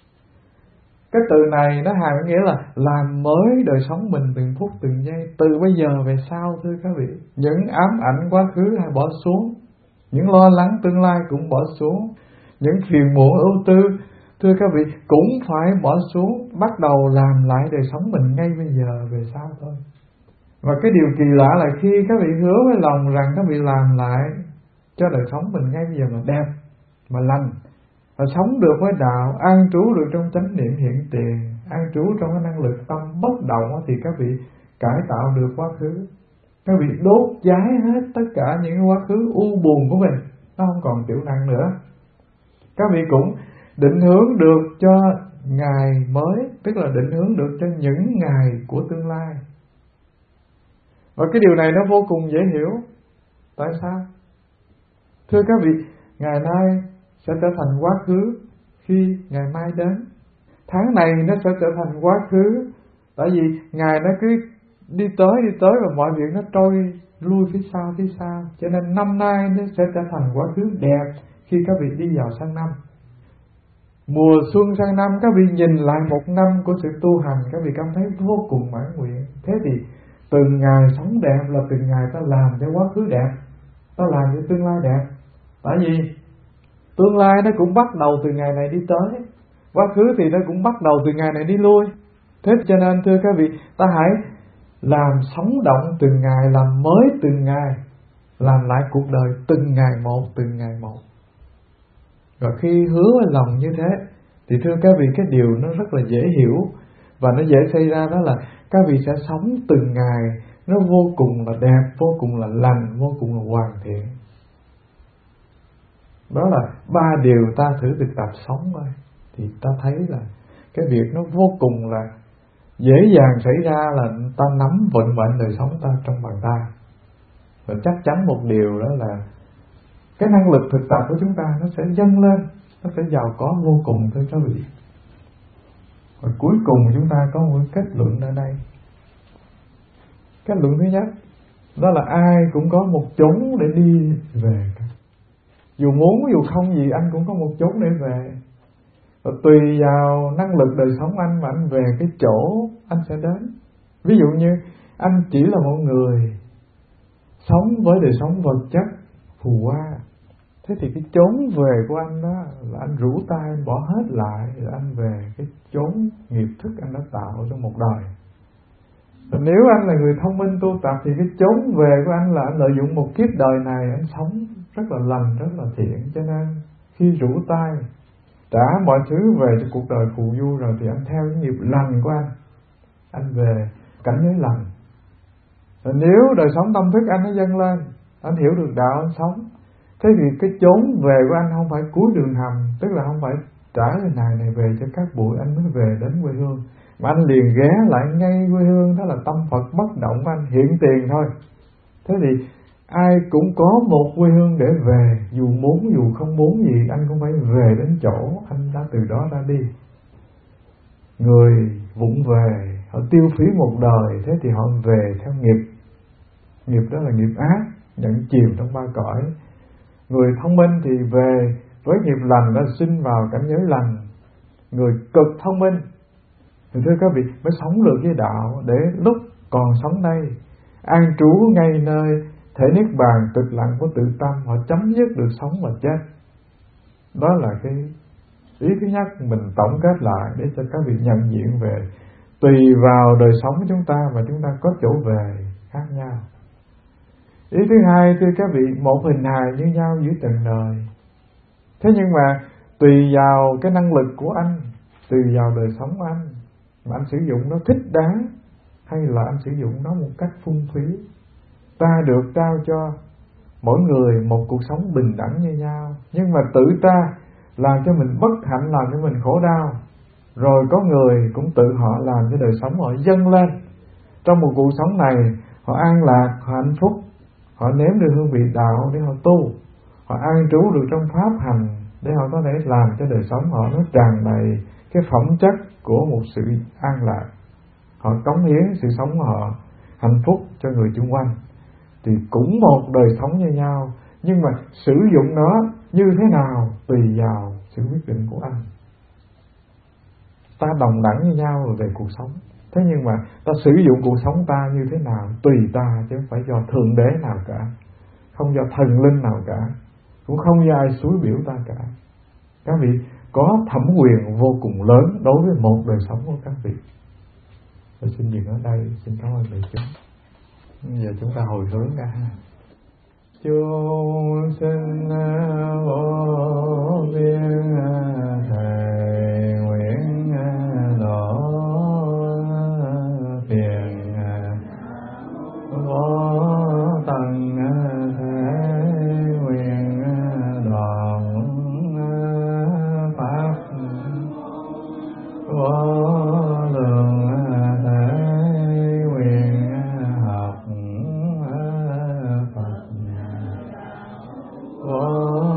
Cái từ này nó hàm nghĩa là làm mới đời sống mình từng phút từng giây, từ bây giờ về sau. Thưa các vị, những ám ảnh quá khứ hãy bỏ xuống, những lo lắng tương lai cũng bỏ xuống, những phiền muộn ưu tư, thưa các vị, cũng phải bỏ xuống, bắt đầu làm lại đời sống mình ngay bây giờ về sau thôi. Và cái điều kỳ lạ là khi các vị hứa với lòng rằng các vị làm lại cho đời sống mình ngay bây giờ mà đẹp, mà lành, và sống được với đạo, an trú được trong chánh niệm hiện tiền, an trú trong cái năng lực tâm bất động, thì các vị cải tạo được quá khứ. Các vị đốt cháy hết tất cả những quá khứ u buồn của mình, nó không còn tiểu năng nữa. Các vị cũng định hướng được cho ngày mới, tức là định hướng được cho những ngày của tương lai. Và cái điều này nó vô cùng dễ hiểu. Tại sao? Thưa các vị, ngày nay sẽ trở thành quá khứ khi ngày mai đến. Tháng này nó sẽ trở thành quá khứ, tại vì ngày nó cứ đi tới đi tới và mọi việc nó trôi lui phía sau phía sau. Cho nên năm nay nó sẽ trở thành quá khứ đẹp khi các vị đi vào sang năm. Mùa xuân sang năm, các vị nhìn lại một năm của sự tu hành, các vị cảm thấy vô cùng mãn nguyện. Thế thì từng ngày sống đẹp là từng ngày ta làm cho quá khứ đẹp, ta làm cho tương lai đẹp. Tại vì tương lai nó cũng bắt đầu từ ngày này đi tới, quá khứ thì nó cũng bắt đầu từ ngày này đi lui. Thế cho nên thưa các vị, ta hãy làm sống động từng ngày, làm mới từng ngày, làm lại cuộc đời từng ngày một, từng ngày một. Và khi hứa với lòng như thế thì thưa các vị, cái điều nó rất là dễ hiểu và nó dễ xảy ra, đó là các vị sẽ sống từng ngày nó vô cùng là đẹp, vô cùng là lành, vô cùng là hoàn thiện. Đó là ba điều ta thử thực tập sống thôi, thì ta thấy là cái việc nó vô cùng là dễ dàng xảy ra, là ta nắm vận mệnh đời sống ta trong bàn tay. Và chắc chắn một điều đó là cái năng lực thực tập của chúng ta nó sẽ dâng lên, nó sẽ giàu có vô cùng thưa các vị. Và cuối cùng chúng ta có một kết luận ở đây. Kết luận thứ nhất, đó là ai cũng có một chốn để đi về. Dù muốn dù không gì, anh cũng có một chốn để về. Và tùy vào năng lực đời sống anh mà anh về cái chỗ anh sẽ đến. Ví dụ như anh chỉ là một người sống với đời sống vật chất phù hoa, thế thì cái chốn về của anh đó là anh rũ tay anh bỏ hết lại, rồi anh về cái chốn nghiệp thức anh đã tạo trong một đời. Và nếu anh là người thông minh tu tập thì cái chốn về của anh là anh lợi dụng một kiếp đời này anh sống rất là lành, rất là thiện. Cho nên khi rũ tay trả mọi thứ về cho cuộc đời phù du rồi thì anh theo cái nghiệp lành của anh, anh về cảnh giới lành. Và nếu đời sống tâm thức anh nó dâng lên, anh hiểu được đạo, anh sống, thế thì cái chốn về của anh không phải cuối đường hầm, tức là không phải trả cái này này về cho các bụi anh mới về đến quê hương, mà anh liền ghé lại ngay quê hương, đó là tâm Phật bất động của anh, hiện tiền thôi. Thế thì ai cũng có một quê hương để về, dù muốn dù không muốn gì anh cũng phải về đến chỗ anh đã từ đó ra đi. Người vụng về, họ tiêu phí một đời, thế thì họ về theo nghiệp. Nghiệp đó là nghiệp ác, nhận chìm trong ba cõi. Người thông minh thì về với nghiệp lành, đã sinh vào cảnh giới lành. Người cực thông minh thì thưa các vị mới sống được với đạo, để lúc còn sống đây an trú ngay nơi thể niết bàn tịch lặng của tự tâm, họ chấm dứt được sống và chết. Đó là cái ý thứ nhất mình tổng kết lại để cho các vị nhận diện về. Tùy vào đời sống của chúng ta mà chúng ta có chỗ về khác nhau. Ý thứ hai, thưa các vị, một hình hài như nhau giữa trần đời. Thế nhưng mà tùy vào cái năng lực của anh, tùy vào đời sống của anh mà anh sử dụng nó thích đáng hay là anh sử dụng nó một cách phung phí. Ta được trao cho mỗi người một cuộc sống bình đẳng như nhau, nhưng mà tự ta làm cho mình bất hạnh, làm cho mình khổ đau. Rồi có người cũng tự họ làm cho đời sống họ dâng lên. Trong một cuộc sống này họ an lạc, họ hạnh phúc, họ nếm được hương vị đạo để họ tu, họ an trú được trong pháp hành để họ có thể làm cho đời sống họ nó tràn đầy cái phẩm chất của một sự an lạc. Họ cống hiến sự sống của họ hạnh phúc cho người chung quanh. Thì cũng một đời sống như nhau, nhưng mà sử dụng nó như thế nào tùy vào sự quyết định của anh. Ta đồng đẳng như nhau về cuộc sống, thế nhưng mà ta sử dụng cuộc sống ta như thế nào tùy ta, chứ không phải do thượng đế nào cả, không do thần linh nào cả, cũng không do ai xúi biểu ta cả. Các vị có thẩm quyền vô cùng lớn đối với một đời sống của các vị. Tôi xin dừng ở đây, xin cảm ơn đại chúng. Giờ chúng ta hồi hướng ra ha. chúng sinh vô biên thệ nguyện độ phiền vô tận thế nguyện đoạn pháp vô lượng thế nguyện học Phật vô